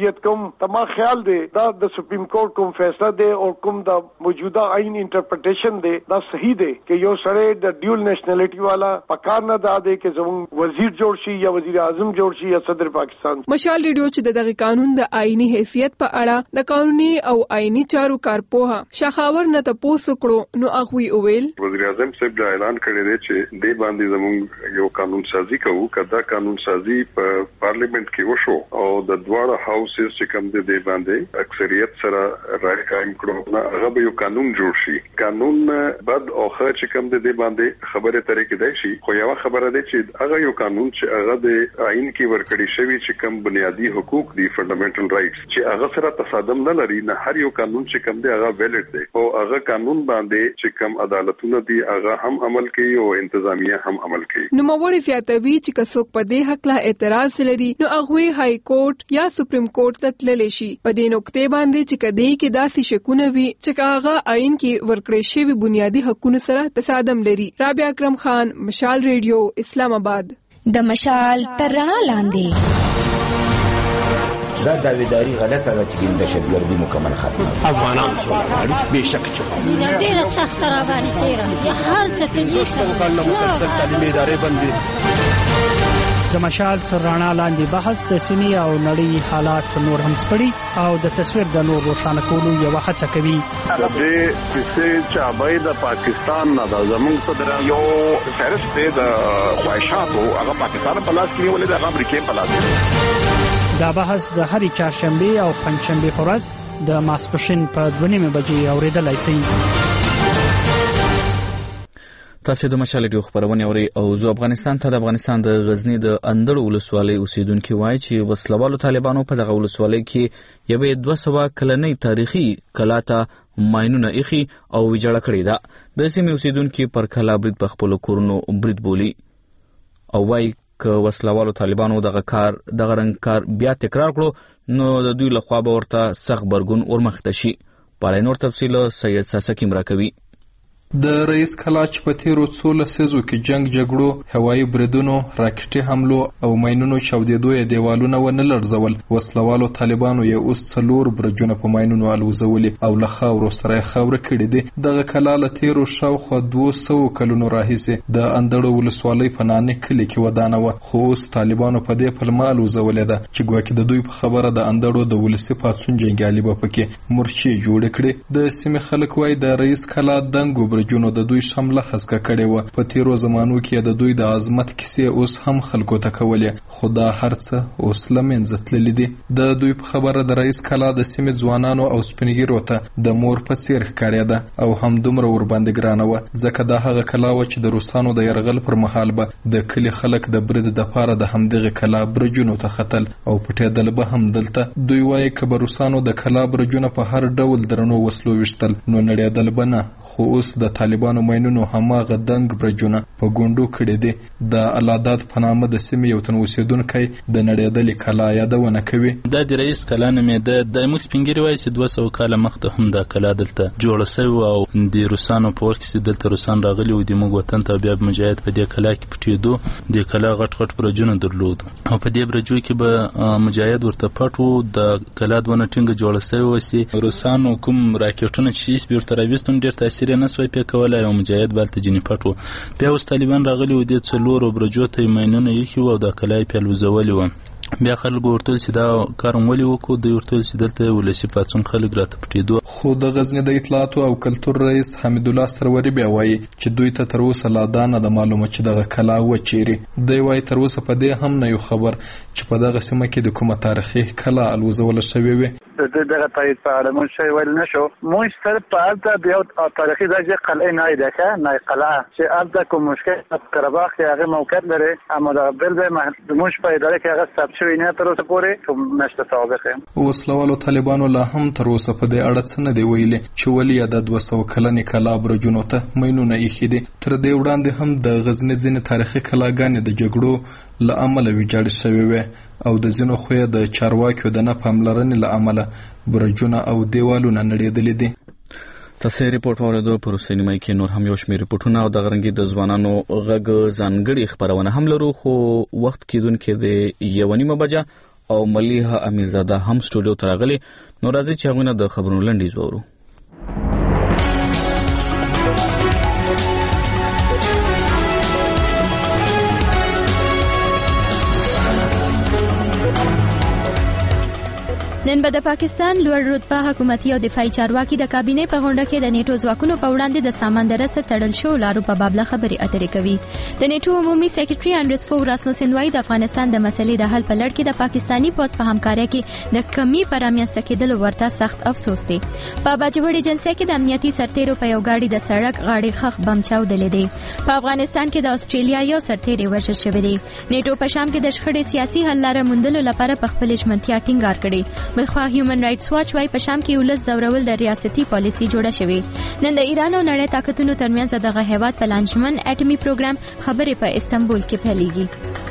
حیثیت کوم تما خیال دی دا د سپریم کورټ کوم فیصله دی او کوم د موجوده آئین انټرپریټیشن دی دا صحیح دی چې یو سړی د ډیول نیشنلټی والا پکار نه دا دی چې زموږ وزیر جوړ شي یا وزیر اعظم جوړ شي یا صدر پاکستان. مشال ریډیو چې دغه قانون د آئینی حیثیت په اړه د قانوني او آئینی چارو کارپوها شاخاور نه تاسو کړو نو هغه ویل وزیر اعظم صاحب دا اعلان کړی دی چې د باندې زموږ یو قانون سازي کوو کدا قانون سازي په پارلیمنت کې وشو او د دواړه هاوسز چې کوم دي باندې اکثریت سره رائے قائم کړو هغه به یو قانون جوړ شي. قانون بعد او خرچ کوم دي باندې خبره ترې کې دی شي خو یو خبره ده چې هغه یو قانون چې هغه د آئین کې ورکړی شوی چې کوم بنیادی حقوق دي فندامنټل رائټس چې هغه سره تصادم نه لري نه هر یو قانون چې کوم دی هغه ویلډ دی او هغه قانون باندې چې کوم عدالتونه دي هغه هم عمل کوي او انتظامیه هم عمل کوي. نو موږ زیاتوي چې کڅوک په دې حق لا اعتراض لري نو هغه های کورټ یا سپریم کورټ ته تللی شي. په دې نقطې باندې چې کدی کې داسې شکونه وي چې هغه آئین کې ورکړی شوی بنیادی حقوقو سره تصادم لري. رابعه اکرم خان، مشال ریډیو، اسلام آباد. د مشال تر رڼا لاندې دا داویداری غلطه ده چې د دهشتګردي مکمل ختمه افغانان څوک غواړي بهشکه چې ډیره سخت را باندې تیره یا هر څه کې مسلسل تعلیمي ادارې بندي د مشال تر رڼا لاندې بحث د سیمې او نړۍ حالات نور هم سپړي او د تصویر د نور روښانه کولو یو هڅه کوي. د دې چې ابای د پاکستان نه د زمونږ په یو فهرست د خواهشاتو هغه پاکستان په لاس کې ولې د امریکا په لاس. دا بحث د هرې چهارشنبه او پنځشنبه په ورځ د ماسپښین په 2:30 بجې اوریدلای شئ. تاسو د مشال ریډیو خبرونه اوري او زه افغانستان ته د افغانستان د غزنی د اندړ ولسوالۍ اوسیدونکو وایي چې وسلوالو طالبانو په دغه ولسوالۍ کې یوه 200 کلنۍ تاریخي کلاته ماینونه ایخي او ویجاړه کړې ده. د سیمې اوسیدونکو پر کلا برید په خپل کورونو برید بولی او وایي که وسلوالو طالبانو دغه رنګ کار بیا تکرار کړو نو د دوی لخوا به ورته سخت برګون ورمخته شي. په نور تفصیل سید ساسکی مراکوي. د رئیس کلا چې په تیرو 16 لسیزو کې جنگ جګړو هوایي بریدونو راکټي حملو او ماینونو چاودېدو یې دیوالونه ونه لړزول. وسلوالو طالبانو یې اوس 4 برجونه په ماینونو الوزولي او له خاورو سره خاور کړي دي. دغه کلا له تیرو شاوخوا 200 کلونو راهیسې د اندړو ولسوالۍ په نانې کلي کې ودانه وه خو اوس طالبانو په دې پلمه الوزولې ده چې ګواکې د دوی په خبره د اندړو د ولسي پاڅون جنګیالي به پکې مرچې جوړې کړي. د سیمې خلک وایي د رئیس کلا دنګو برجونو د دوی شمله حسکه کړې وه. په تیرو زمانو کې د دوی د عظمت کیسې اوس هم خلکو ته کولې خو دا هر څه اوس له منځه تللي دي. د دوی په خبره د رئیس کلا د سیمې ځوانانو او سپینګیرو ته د مور په څیر ښکارېده او همدومره ورباندې ګرانه وه ځکه دا هغه کلا وه چې د روسانو د یرغل پر مهال به د کلي خلک د برید دپاره د همدغې کلا برجونو ته ختل او پټېدل به هم دلته. دوی وایي که به روسانو د کلا برجونه په هر ډول درنو وسلو ویشتل نو نړېدل به نه خو اوس د طالبانو ماینونو هماغه دنګ برجونه په ګونډو کړي دي. د الاداد په نامه د سیمې یو تن اوسیدونکی د نړېدلې کلا یادونه کوي. دا د رئیس کلا نومېده. د موږ سپینګیري وایي چې 200 کاله مخته هم دا کلا دلته جوړه سوې او د روسانو په وخت کې دلته روسان راغلي و د موږ وطن ته بیا مجاهد په دې کلا کې پټېدو. د کلا غټ برجونه درلود او په دې برجو کې به مجاهد ورته پټ و. د کلا دونه ټینګه جوړه سوې وه چې روسانو کوم راکټونه چې بیرته راویستون ډېر تاثیر یې نه سوی پې کولی او مجاهد به هلته ځینې پټ و. بیا اوس طالبان راغلي و دې 4 برجو ته یې ماینونه ایښي وو او دا کلا یې پې الوزولې وه. بیا خلک ورته چې دا کار هم ولې وکړو دوی ورته چې دلته ولسي پاڅون خلک راته پټېدو. خو د غزني د اطلاعاتو او کلتور رئیس حمیدالله سروري بیا وایي چې دوی ته تر اوسه لا دا نه ده معلومه چې دغه کلا وچیرې. دوی وایي تر اوسه په دې هم نه یو خبر چې په دغه سیمه کې د کومه تاریخي کلا الوزوله شوې وي. دغه تایید په اړه مونږ شی ویل نشو. مونږ سره په هلته بیا تاریخي ځای چې قلعه نه ده که نه قلعه چې هلته کوم مشکل په قرهباغ کې هغه موقعیت لري اما د بل ځای مونږ په اداره کې هغه ثبت شوی نه تر اوسه پورې کوم نشته سابقه. وسلوالو طالبانو لا هم تر اوسه په دې اړه څه نه دی ویلي چې ولې د 200 کلنې کلا برجونو ته ماینونه ایښي دي. تر دې وړاندې هم د غزني ځینې تاریخي کلاګانې د جګړو له امله ویجاړې شوې وې او د ځینو خو یې د چارواکیو د نه پاملرنې له امله برجونه او دیوالونه نړېدلي دي. تاسو ریپورت اوریدو پر سینمای کې نور هم یو شمېر ریپورتونه او د غرنګي د ځوانانو غږ ځانګړي خبرونه هم لرو خو وخت کېدونکې د 1:30 بجې او ملیحه امیرزاده هم سټوډیو ته راغلي. نو راځي چې هغوی نه د خبرونو لنډیز واورو. نن به د پاکستان لوړ رتبه حکومتي او دفاعي چارواکي د کابینې په غونډه کې د نیټو ځواکونو په وړاندې د سامان د رسد تړل شو لارو په باب خبرې اترې کوي. د نیټو عمومي سیکریټري انډرس فو راسموسن وايي د افغانستان د مسلې د حل په لړ کې د پاکستاني پوز په همکارۍ کې د کمی پرامینځته کېدلو ورته سخت افسوس دی. په باجوړ ایجنسي کې د امنیتي سرتیرو په یو گاډي د سړک غاړې خخ بم چاودلې دی. په افغانستان کې د استرالیا یو سرتیری وژل شوی دی. نیټو په شام کې د شخړې سیاسي حل لاره موندلو لپاره په خپل ژمنتیا ټینګار کړی. بلخوا هیومن رائټس واچ وايي په شام کې ولس زورول د ریاستي پالیسي جوړه شوې. نن د ایران او نړۍ طاقتونو ترمنځ دغه هیواد په لانجمن اټومي پروګرام خبرې په استنبول کې پیلېږي.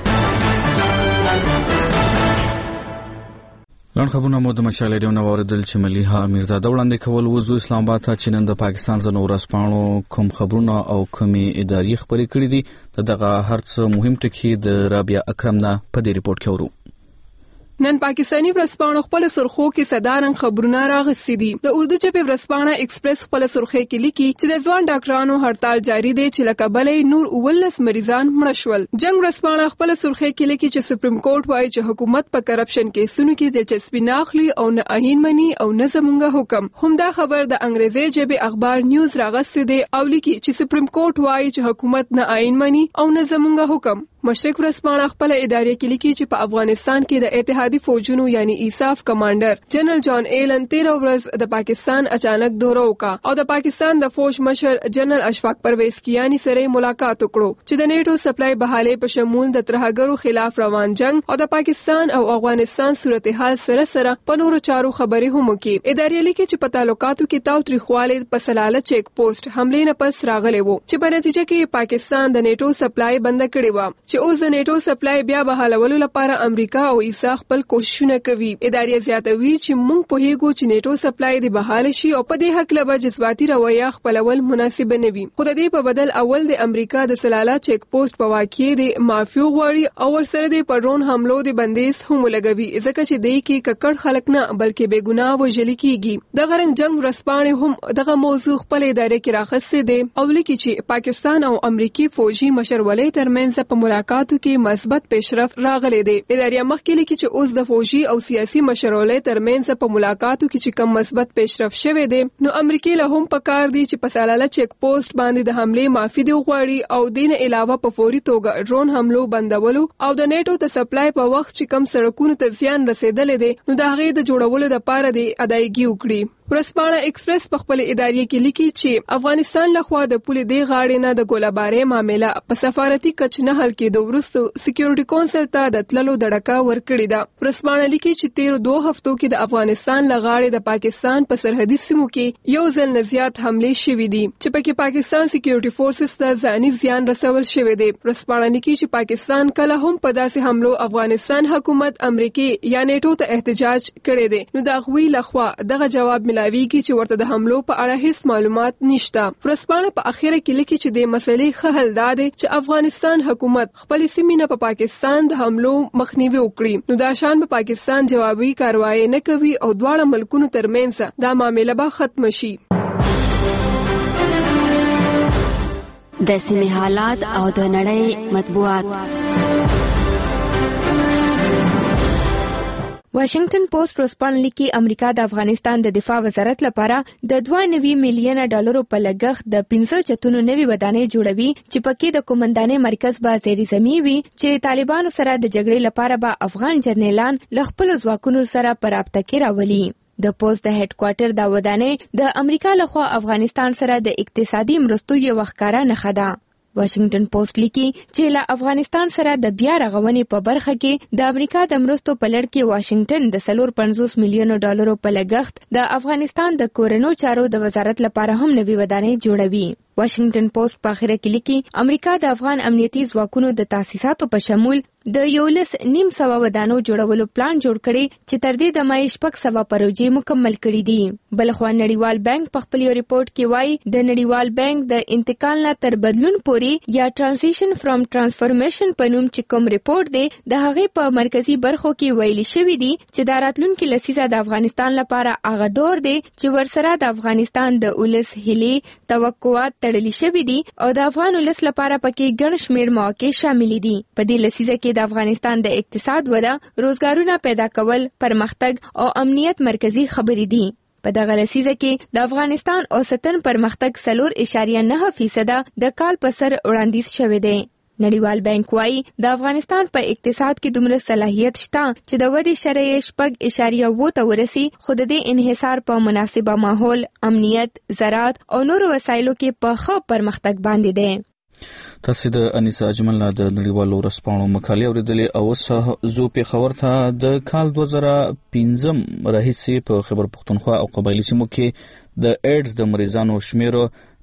لړ خبرونه مو د مشال ریډیو نو اوریدل چې ملیحه امیرزاده وړاندې کول وزو اسلام آباد ته چې نن د پاکستان زنو ورسپانو کوم خبرونه او کومي اداري خبرې کړې دي دغه هرڅ مهم ټکی د رابعه اکرم نه په دې ریپورت کې ورو. نن پاکستانی ورځپاڼو خپل سرخو کې صدارنګ خبرونه راغستې دي. د اردو ژبې ورځپاڼه ایکسپریس خپل سرخه کې لیکي چې د ځوان ډاکټرانو هړتال جاری دی چې لکبلې نور 19 مریضان مړ شول. جنگ ورځپاڼه خپل سرخه کې لیکي چې سپریم کورټ وايي چې حکومت په کرپشن کیسونو کې دلچسپي نه اخلي او نه عین مني او نه زمونږ حکم. همدا خبر د انګریزي ژبې اخبار نیوز راغستې دی او لیکي چې سپریم کورټ وايي چې حکومت نه عین مني او نه زمونږ حکم. مشرق ورځپاڼه خپل ادارې کې لیکي چې په افغانستان کې د اتحادي فوجونو یعنی ایساف کمانډر جنرال جان ایلن 13 ورځ د پاکستان اچانک دوره وکړه او د پاکستان د فوج مشر جنرال اشفاق پرویز کیانی سره ملاقات وکړو چې د نیټو سپلای بحاله په شمول د ترهګرو خلاف روان جنگ او د پاکستان او افغانستان صورتحال سره سره په نورو چارو خبرې هم وکړي. ادارې لیکي چې په تعلقاتو کې تاوتریخواله په سلاله چیک پوسټ حمله نه پس راغلی وو چې په نتیجه کې پاکستان د نیټو سپلای بند کړی و چې اوس د نیټو سپلای بیا بحالولو لپاره امریکا او عیسی خپل کوششونه کوي. ادارې زیاتوي چې موږ په هیګو چې نیټو سپلای دی بحال شي او په دې حق لبا جذباتي رویه خپلول مناسب نه وي. خو د دې په بدل اول د امریکا د سلاله چیک پوسټ په واقع دی مافیو غوړي او ورسره د پرون حملو د بندیز هم لګوي ځکه چې دې کې ککړ خلک نه بلکې بے ګناه وژل کیږي. د غرنګ جنگ ورسپانې هم دغه موضوع خپل ادارې کې راخصه دي او لیکي چې پاکستان او امریکي فوجي مشرولې ترمنځ په ملاقاتو کې مثبت پیشرفت راغلی دی. ادارې مخکې لیکي چې اوس د فوجي او سیاسي مشرولې ترمنځ په ملاقاتو کې چې کوم مثبت پیشرفت شوه دی نو امریکا له هم پکار دی چې په سلاله چیک پوسټ باندې د حمله معافي دی غواړي او دین علاوه په فوري توګه ډرون حملو بندولو او د نیټو ته سپلای په وخت چې کم سړکونو ته زیان رسیدلې دي نو د هغې د جوړولو لپاره دی ادایګي وکړي. ورځپاڼه ایکسپریس په خپل ادارې کې لیکي چې افغانستان لخوا د پولې دی غاړې نه د ګولابارې معاملې په سفارتي کچ نه حل کېدو وروسته سکیورټي کونسل ته د تللو دړکه ورکړې ده. ورځپاڼه لیکي چې 13 هفتو کې د افغانستان لغاړې د پاکستان په سرحدي سیمو کې یو ځل نه زیات حمله شوې دي چې پکې پاکستان سکیورټي فورسز ته ځاني زیان رسول شوی دی. ورځپاڼه لیکي چې پاکستان کله هم په داسې حملو افغانستان حکومت امریکا یا نیټو ته احتجاج کړی دی نو دا غوي لخوا دغه جواب ملاويږي چې ورته د حملو په اړه هیڅ معلومات نشته. ورځپاڼه په اخیره کې لیکي چې د مسلې ښه حل دا دی چې افغانستان حکومت خپل سیمې نه په پاکستان د حملو مخنیوي وکړي نو دا شان په پاکستان جوابي کاروایی نه کوي او دواړه ملکونو ترمنځ دا معاملې به ختم شي. د سیمې حالات او د نړۍ مطبوعات. واشنگټن پوسټ ورځپاڼه لیکي امریکا د افغانستان د دفاع وزارت لپاره د 92 میلیونه ډالرو په لګښت د 15 چتونو نوي ودانۍ جوړوي چې پکې د قومندانۍ مرکز به زیري زمي وي چې طالبانو سره د جګړې لپاره به افغان جنرالان له خپل ځواکونو سره په رابطه کې راولي. د پوسټ د هډ کوارټر دا ودانۍ د امریکا لخوا افغانستان سره د اقتصادي مرستو یو ښکارا نښه ده. واشنگټن پوسټ لیکي چې له افغانستان سره د بیا رغونې په برخه کې د امریکا د مرستو په لړ کې واشنگټن د 450 میلیونو ډالرو په لګښت د افغانستان د کورنو چارو د وزارت لپاره هم نوي ودانۍ جوړوي. واشنگټن پوسټ په اخره کې لیکي امریکا د افغان امنیتي ځواکونو د تاسیساتو په شمول د 1.5 ودانو جوړولو پلان جوړ کړي چې تر دې د مای 600 پروژې مکمل کړي دي. بلخوا نړیوال بانک په خپل ریپورت کې وایي د نړیوال بانک د انتقال نه تر بدلون پورې یا ترانزیشن فرام ترانسفورمیشن په نوم چې کوم ریپورت دی د هغې په مرکزی برخو کې ویلي شوی دی چې د راتلونکي لسیزه د افغانستان لپاره هغه دور دی چې ورسره د افغانستان د ولس هیلې توقعات تړلي شوی دي او د افغان ولس لپاره پکې ګڼ شمېر مواقع شامل دي. په دې لسیزه کې د افغانستان د اقتصاد وده، روزګارونه پیدا کول، پرمختګ او امنیت مرکزی خبرې دي. په دغه لسیزه کې د افغانستان اوسطن پرمختګ 4.9% د کال په سر وړاندیز شوی دی. نړیوال بانک وايي د افغانستان په اقتصاد کې دومره صلاحیت شته چې د ودې شرایط 6.7 ته ورسي، خو د دې انحصار په مناسبه ماحول، امنیت، زراعت او نورو وسایلو کې په ښه پرمختګ باندې دی. تاسو د انیسا اجمل د نړیوالو ورځپاڼو مقالې اوریدلې او اوس زو په خبر ته د کال 2015 راهیسې په خیبر پختونخوا او قبایلی سیمو کې د ایډز د مریضانو شمیر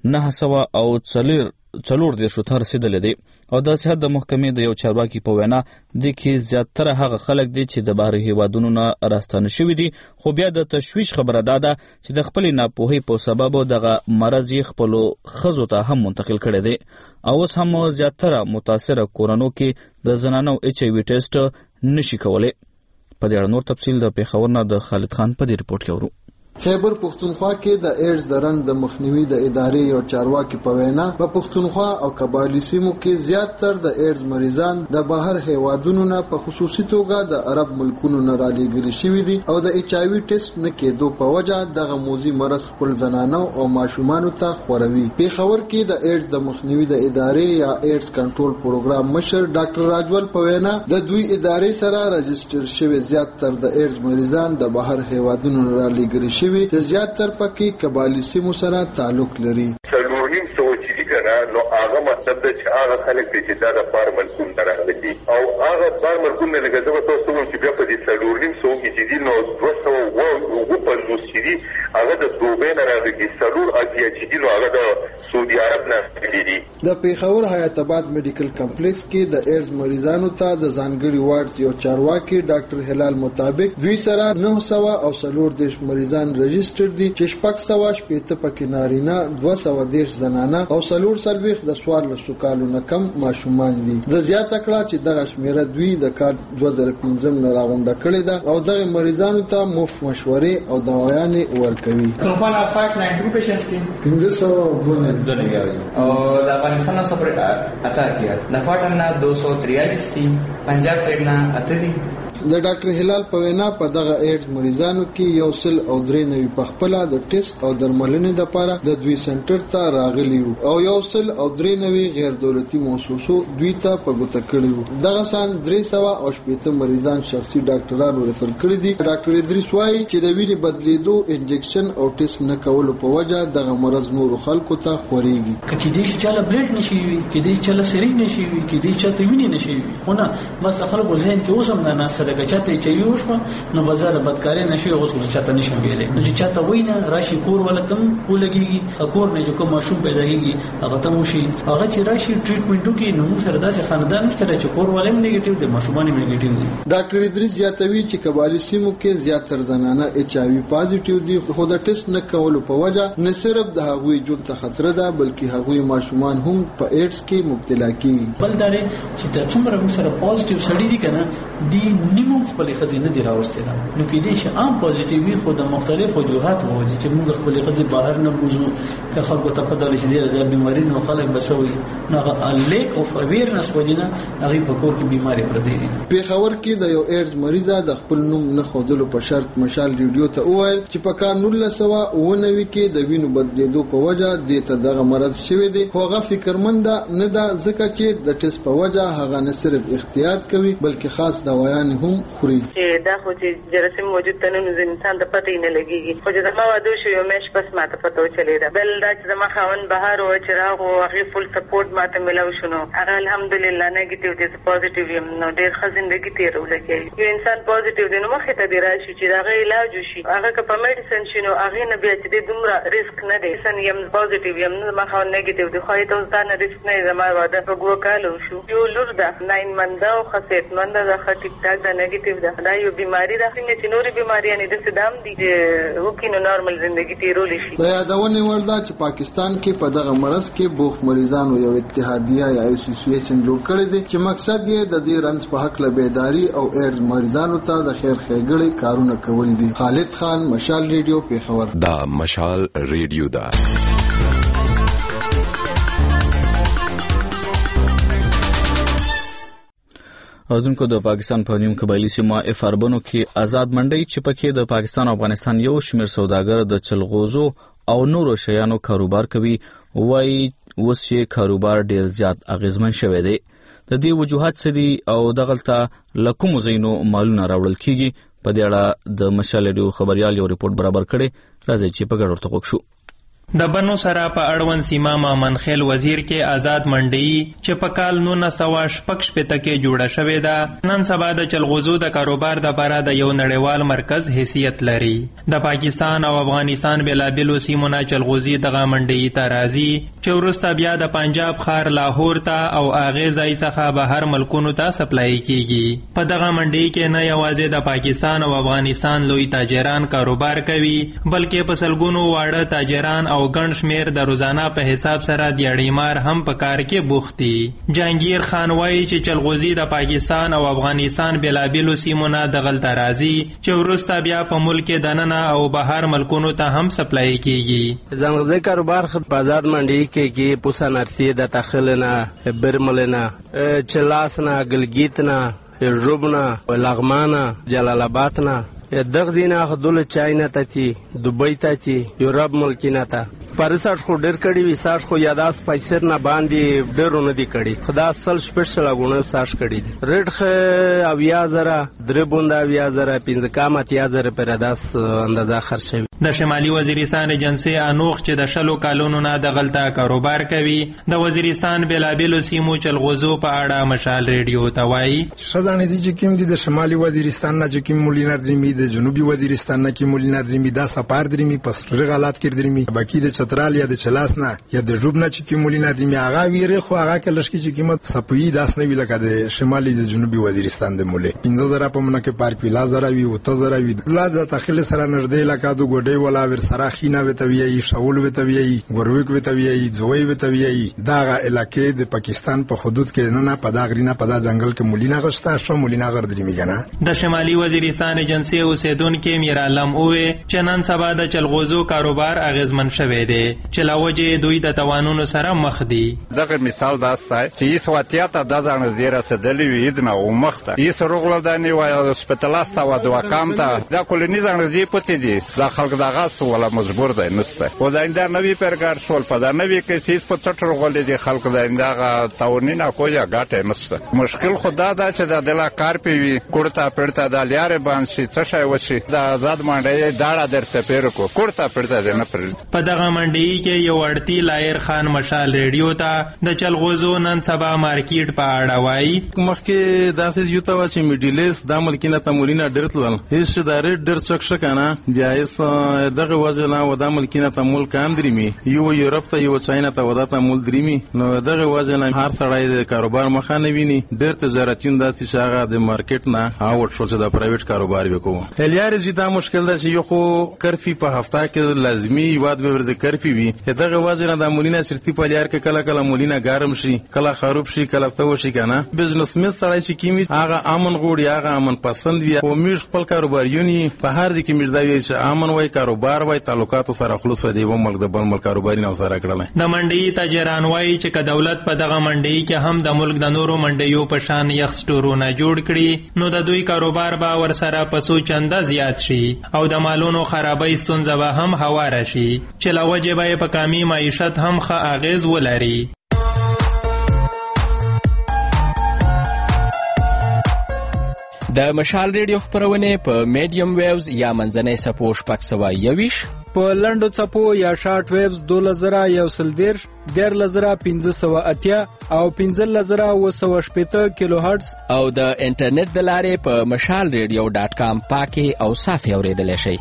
940 ته رسیدلی دی او د صحت د محکمې د یو چارواکي په وینا د کې زیاتره هغه خلک دي چې د بهر هیوادونو نه راستانه شوي دي، خو بیا د تشویش خبره ده چې د خپل ناپوهۍ په سبب دغه مرض یې خپلو ښځو ته هم منتقل کړی دی او اوس هم زیاتره متاثره کورنو کې د زنانو HIV ټیسټ نشي کولی. په دې اړه نور تفصیل د پیښور نه د خالد خان په دې ریپورت کې اورو. خیبر پختونخوا کې د ایډز د رنګ د مخنیوي د ادارې یو چارواکي په وینا په پختونخوا او قبایلی سیمو کې زیاتره د ایډز مریضان د بهر هیوادونو نه په خصوصي توګه د عرب ملکونو نه رالیږلي شوي دي او د HIV ټیسټ نه کېدو په وجه دغه موذي مرض خپل زنانو او ماشومانو ته خوروي. پیښور کې د ایډز د مخنیوي د ادارې یا ایډز کنټرول پروګرام مشر ډاکټر راجول په وینا د دوی ادارې سره رجسټر شوی زیاتره د ایډز مریضان د بهر هیوادونو نه رالیږلي شوي د زیاتر پکې قبایلی سیمو سره تعلق لري. څلورنیم سوه چې دي کنه نو هغه مطلب ده چې هغه خلک دي چې دا د بار ملکون نه راغلي او هغه بار ملکون نه لکه زه به تاسو وایم چې بیا په دې څلورنیم سوه کې چې دي نو 250 چې دي هغه د دوبۍ نه راغلي، 4 چې دي نو هغه د سعودي عرب نه راغلي دي. د پیښور حیات آباد میډیکل کمپلیکس کې د ایډز مریضانو ته د ځانګړي وارډ یو چارواکي ډاکټر هلال مطابق دوی سره 900 او 4 مریضان رجسټر دي چې 680 پکې نارینه، 210 زنانه او 440 د 14 کالو نه کم ماشومان دي. د زیاته کړه چې دغه شمیره دوی د کال 2015 نه راغونډه کړې ده او دغه مریضانو ته مفت مشورې او دوايانې ورکوي. ټوپان 592 پیشنټس دي 502 او د افغانستان نه سپر اته دي، نفاټن نه 243 دي، پنجاب سایډ نه اته دي. د ډاکټر هلال په وینا په دغه ایډز مریضانو کې 193 په خپل د ټیسټ او درملنې لپاره د دوی سنټر ته راغلي او 193 غیر دولتي مؤسسو دوی ته په ګوته کړي وو. دغه سان 380 مریضان شخصي ډاکټرانو رفر کړي دي. ډاکټر ادریس وايي چې د وینې بدلیدو انجکشن او ټیسټ نه کولو په وجه دغه مرض نور خلکو ته خوريږي. کې دې چې چاله بلډ نشي وي، کې دې چاله سرینج نشي وي، کې دې چاته وینې نشي وي، خو نه بس خلکو ذهن کې اوسم نه ناسه که چاته چې یوشو نو بازار بدکاري نشي غوښتل چاته نشم ویلې نو چې چاته وینا راشي کور ولکم ولګيږي کور نه جو کوم مشوم پیدا کیږي هغه ته مو شي هغه چې راشي ټریټمنټو کې نو موږ سره داسې خاندان نشته چې کور ولیم نیگیټیو دي مشومان نیگیټیو دي. ډاکټر ادریس زیاتوي چې قبایلی سیمو کې زیاتره زنانه HIV پازیټیو دي خو د ټیسټ نه کولو په وجه نه صرف د هغوی ژوند ته خطر ده بلکې هغوی ماشومان هم په ایډز کې مبتلا کیږي. بل دا چې د څومره موږ سره پازیټیو سړي دي کنه دی نیمه خپل خزینه دی راوستل نو کې دې چې عام پازیټیوي خو د مختلفو وجوهات وو چې موږ خپل خزي بهر نه بوزو که خلکو ته پته لشي د بیماری نو خلک بسوي نو لیک اف اویرنس وجنه هغه په کور کې بیماری پر دی. پیښور کې د یو ایډز مریضه د خپل نوم نه خودلو په شرط مشال ریډیو ته وویل چې په کال 1999 کې د وینو بدلیدو په وجه د ته دغه مرض شوی دی خو هغه فکرمند نه ده ځکه چې د ټیسټ په وجه هغه نه صرف احتیاط کوي بلکې خاص دوايان هم هم خوري. دا خو چې جراثیم موجود ته نو انسان ته پته نه لګيږي، خو چې زما واده شو یو میاشت پس ماته پته وچلېده. بل دا چې زما خاوند بهر و چې راغو هغه فل سپورټ ماته ملاو شو، نو هغه الحمدلله نیگیټیو دي، پوزټیو یم، نو ډېر ښه زندګي تېرول کېږي. یو انسان پوزټیو دی نو مخې ته دی راشي چې هغه علاج وشي، هغه که په میډیسن شي نو هغې نه بیا چې دی دومره ریسک نه دی. سن یم پوزټیو یم، زما خاوند نیگیټیو دی، خو هغې ته اوس دا نه ریسک نه دی. زما واده په 2 کال وشو. یو لور ده 9 منده او ښه صحتمنده ده، ښه ټیک ټاک ده، نیگیټیو ده. دا یو بیماري ده څنګه چې نورې بیماریانې داسې دام دي چې وکړي نو نارمل زندګي تېرولی شي. د یادونې وړ ده چې پاکستان کې په دغه مرض کې بوخت مریضانو یو اتحادیه یا اسوسییشن جوړ کړی دی چې مقصد یې د دې رنځ په هکله بیداري او ایډز مریضانو ته د خیر ښېګړې کارونه کول دي. خالد خان، مشال ریډیو، پېښور. دا مشال ریډیو ده. اوردونکو د پاکستان په نیم قبایلی سیمه افاربنو کې آزاد منډي چې پکې د پاکستان او افغانستان یو شمېر سوداګر د چلغوزو او نورو شیانو کاروبار کوي، وایي اوس یې کاروبار ډیر زیات اغیزمن شوی دی. د دې وجوهات څه دي او دغلته له کومو ځایونو مالونه راوړل کیږي؟ په دې اړه د مشال ریډیو خبريال یو ریپورت برابر کړي. راځي چې په ګډه ورته وګورو. د بنو سره په اړوند سیمه مامن خیل وزیر کې آزاد منډي چې په کال 1986 کې جوړه شوې ده، نن سبا د چلغوزو د کاروبار لپاره د یو نړیوال مرکز حیثیت لري. د پاکستان او افغانستان بېلابېلو سیمو نه چلغوزي دغه منډي ته راځي چې وروسته بیا د پنجاب ښار لاهور ته او هغې ځای څخه بهر ملکونو ته سپلای کیږي. په دغه منډي کې نه یوازې د پاکستان او افغانستان لوی تاجران کاروبار کوي، بلکې په سلګونو واړه تاجران او ګڼ شمېر د روزانه په حساب سره دیاړیمار هم په کار کې بوخت دي. جهانگیر خان وایي چې چلغوزي د پاکستان او افغانستان بېلابېلو سیمو نه دغلته راځي چې وروسته بیا په ملک دننه او بهر ملکونو ته هم سپلای کیږي. ځانګړی کاروبار په آزاد منډي کې پوسا نرسي د تخل نه، برمل نه، چلاس نه، ګلګیت نه، ژوب نه، لغمان نه، جلال آباد نه، دغ دینا خدول چاینا ته چی، دوبۍ ته چی، یورپ ملکینا ته پارساټ خو ډېر کړي وي، ساټ خو یاداس پیسر نه باندې ډېرو نه دي کړي، خدا اصل شپږ لګونه ساټ کړي دي. ریټ خ اویا زره، درې بونده اویا زره، پنځه کام اتیا زره پر داس اندازه خرج شوی. د شمالي وزیرستان ایجنسی انوخ چې د شلو کالونو نه دغلته کاروبار کوي، د وزیرستان بېلابېلو سیمو چلغوزو په اړه مشال ریډیو ته وایي ښځانې دي چې کوم دي د شمالي وزیرستان نه چې کوم مولینا درېمي، د جنوبي وزیرستان نه کې مولینا درېمي، دا سپار درېمي، پس رغالات کې درېمي، باقي د چترال یا د چلاس نه یا د ژوب نه چې کوم مولینا درېمي هغه ویری خو هغه کې لشکې چې قیمت سپوي داس نه وی لکه د شمالي د جنوبي وزیرستان د مولې 15000 په منکه پارک ویلا زرا وی او ته زرا وی لا د تخیل سره نږدې لکه د ګډي ولا ور سره خینه وتوی شاول وتوی ګوروک وتوی زوی وتوی دا علاقې د پاکستان په حدود کې نه په دا غرینه په دا ځنګل کې مولینا غشتا شو مولینا غر درېمي کنه. د شمالي وزیرستان ایجنسی اوسیدونکو میرالم اوه چې نن سبا د چلغوزو کاروبار اغیزمن شوی دی چې لاوجه دوی د توانونو سره مخ دي. دغه مثال دا سای چې یې سواتیاته د ځان زیره سدلی وی دنه او مخته یې سرغله د نیو سپیټلاستا و د وکامته د کولنی ځان دی پته دي د خلک دغه ولا مجبور دی نسته او دا اندر نوی پرګار شول په دا نوی کې چې په ټټر غولې دي خلک د اندغه تاونینا کویا غاټه نسته. مشکل خدا دا چې د دلا کار پیوي کوړتا پړتا د لیاره باندې شي څه شي وشي د آزاد منډي داړه درته پیر کو کوړتا پړتا دی نه پر. په دغه منډي کې یو اړتي لایر خان مشال ریډیو ته د چلغوزو نن سبا مارکیټ په اړه وایي مخکې داسې یو تا چې میډیلیس د ملکینه تمولینه ډرتل هیڅ د ریډ ډر څک شکنه بیا یې دغه وجه نه و د ملکینه تمول کم درېمي یو یورپ ته یو چاینا ته ودا تمول درېمي نو دغه وجه نه هر سړی د کاروبار مخه نه ویني ډېر تجارتین داسې چې هغه د مارکیټ نه اوټ شو چې د پرایویټ کاروبار وکړو. هلیار زی دا مشکل ده چې یو خو کرفي په هفته کې لازمي یواد به ورته کرفي وي دغه وجه نه د مولینا سرتی په لیار کې کله کله مولینا ګرم شي کله خراب شي کله تو شي کنه. بزنس مې سړی چې کیمی هغه امن غوړي هغه امن پسند وي او موږ خپل کاروباریونی په هر دي کې موږ دا وی چې امن وای کاروبار وای تعلقات سره خلوص دی و ملک د بل ملک کاروباري نو سره کړل. د منډي تاجران وایي چې که دولت په دغه منډي کې هم د ملک د نورو منډیو په شان یخ سټورونه جوړ کړي نو د دوی کاروبار به ور سره په څو چنده زیات شي او د مالونو خرابۍ ستونزه به هم هواره شي چې له وجې به په کامي معیشت هم ښه اغیز ولري. د مشال ریډیو خپرونې په میډیم ویوز یا منځنۍ څپو 621 په لنډو څپو یا شارټ ویوز 2110 14580 او 15780 کیلو هرتز او د انټرنیټ د لارې په mashalradio.com پاکي او صافي اوریدلای شئ.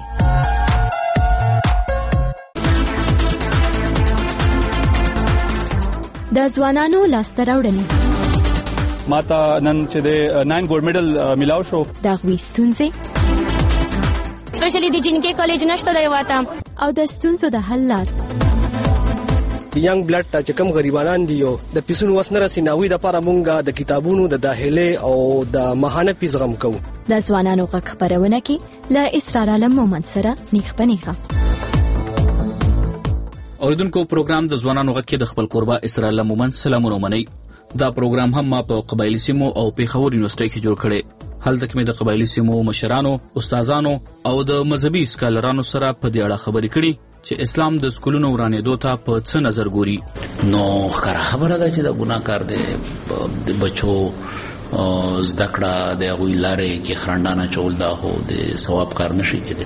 د ځوانانو لاسته راوړنې ماته نن چې د 9 ګولډ میډل ملاو شو. د غوي ستونزې سپیشلی د جنکې کالج نشته دی واته او د ستونزو د حل لار. ینګ بلډ ته چې کوم غریبانان دي یو د پیسونو وسنه رسیناوي د لپاره مونږه د کتابونو د داخله او د ماهانه پیس غم کوو. د ځوانانو غږ خبرونه کې له اسرار عالم مومند سره نیخ پنیخه. اوریدونکو پروګرام د ځوانانو غږ کې د خپل قربا اسرار عالم مومند سلامونه منئ. دا پروګرام هم ما په قبایلی سیمو او پیښور یونیورسيټي کې جوړ کړي. هلته کې مې د قبایلی سیمو مشرانو، استادانو او د مذهبي سکالرانو سره په دې اړه خبرې کړي چې اسلام د سکولونو ورانېدو ته په څه نظر ګوري. نو خبره ده چې د ګناه کار دی د بچو زده کړه د هغوی لارې کې خرندانه چول دا هو د ثواب کار نشي کېدی.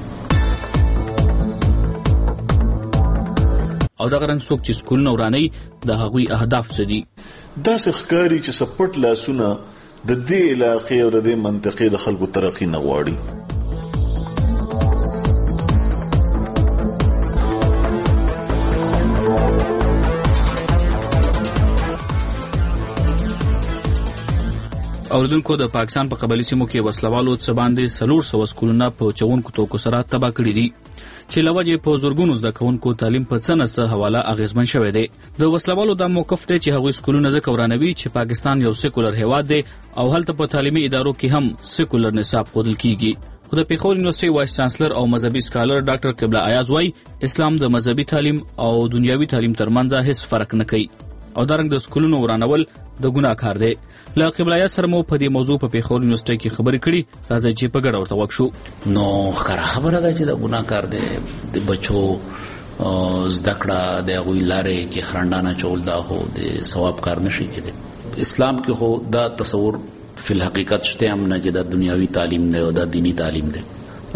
او دا غرنګ څوک چې سکولونه ورانوي د هغوی اهداف څه دي؟ داسې ښکاري چې سپټ لاسونه د دې علاقې او د دې منطقې د خلکو ترقي نه غواړي. اوریدونکو د پاکستان په قبایلی سیمو کې وسلوالو څه باندې 400 سکولونه په چونکو توکو سره تباه کړي دي چې لوجه په زورګونو زده کوونکو تعلیم په څه نه څه حواله اغیزمن شوی دی. د وسلوالو د موقف دی چې هغوی سکولونه ځکه ورانوي چې پاکستان یو سیکولر هیواد دی او هلته په تعلیمي ادارو کې هم سیکولر نصاب ښودل کیږي. خو د پیښور یونیورسيټي وایس چانسلر او مذهبي سکالر ډاکټر قبله ایاز وايي اسلام د مذهبي تعلیم او دنیوي تعلیم ترمنځ هیڅ فرق نه کوي او دارنګ د سکولونو ورانول د ګناه کار دی. لا قبله ایاز سره مو په دې موضوع په پیښور یونیورسيټي کې خبرې کړي. راځي چې په ګډه ورته وښو. نو خبره ده چې د ګناه کار دی د بچو زده کړه د هغوی لارې کې خرندانه چول دا هو د ثواب کار نشي کېدی. اسلام کې هو دا تصور فی الحقیقت شته هم نه چې د دنیوي تعلیم دی او د دینی تعلیم دی.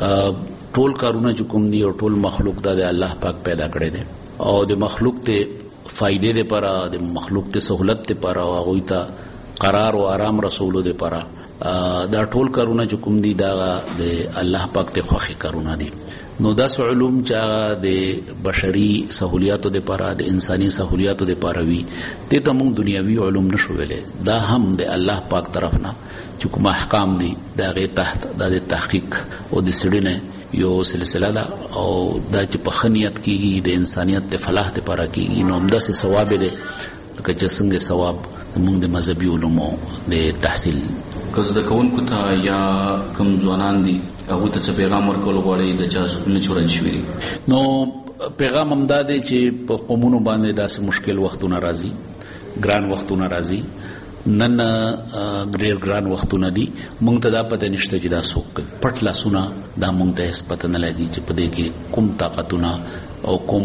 ټول کارونه چې کوم دي او ټول مخلوق د الله پاک پیدا کړی دی او د مخلوق ته فائدې لپاره د مخلوق ته سہولت لپاره او هغوی ته قرار او آرام رسولو لپاره دا ټول کارونه چې کوم دي دا د الله پاک ته خوښي کارونه دي. نو دا علوم چې د بشري سہولیاتو لپاره د انساني سہولیاتو لپاره وي ته موږ دنیوي علوم نشو ویلې. دا هم د الله پاک طرف نه چې کوم احکام دي دا غي تحت د تحقیق او د سړینه یو سلسله ده او دا چې په خنیت کېږي د انسانیت د فلاح لپاره کېږي. نو همدا سه ثواب دی که چې څنګه ثواب موږ د مذهبي علومو د تحصیل کز د کوونکو ته یا کوم ځوانان دي هغه ته پیغام ورکول غواړي د چا سکول چورن شوی. نو پیغام هم دا دی چې په قومونو باندې داسې مشکل وختونه راځي، ګران وختونه راځي. نن ډېر ګران وختونه دي. موږ ته دا پته نشته چې دا څوک پټ لاسونه دا موږ ته هیڅ پته نه لګي چې په دې کې کوم طاقتونه او کوم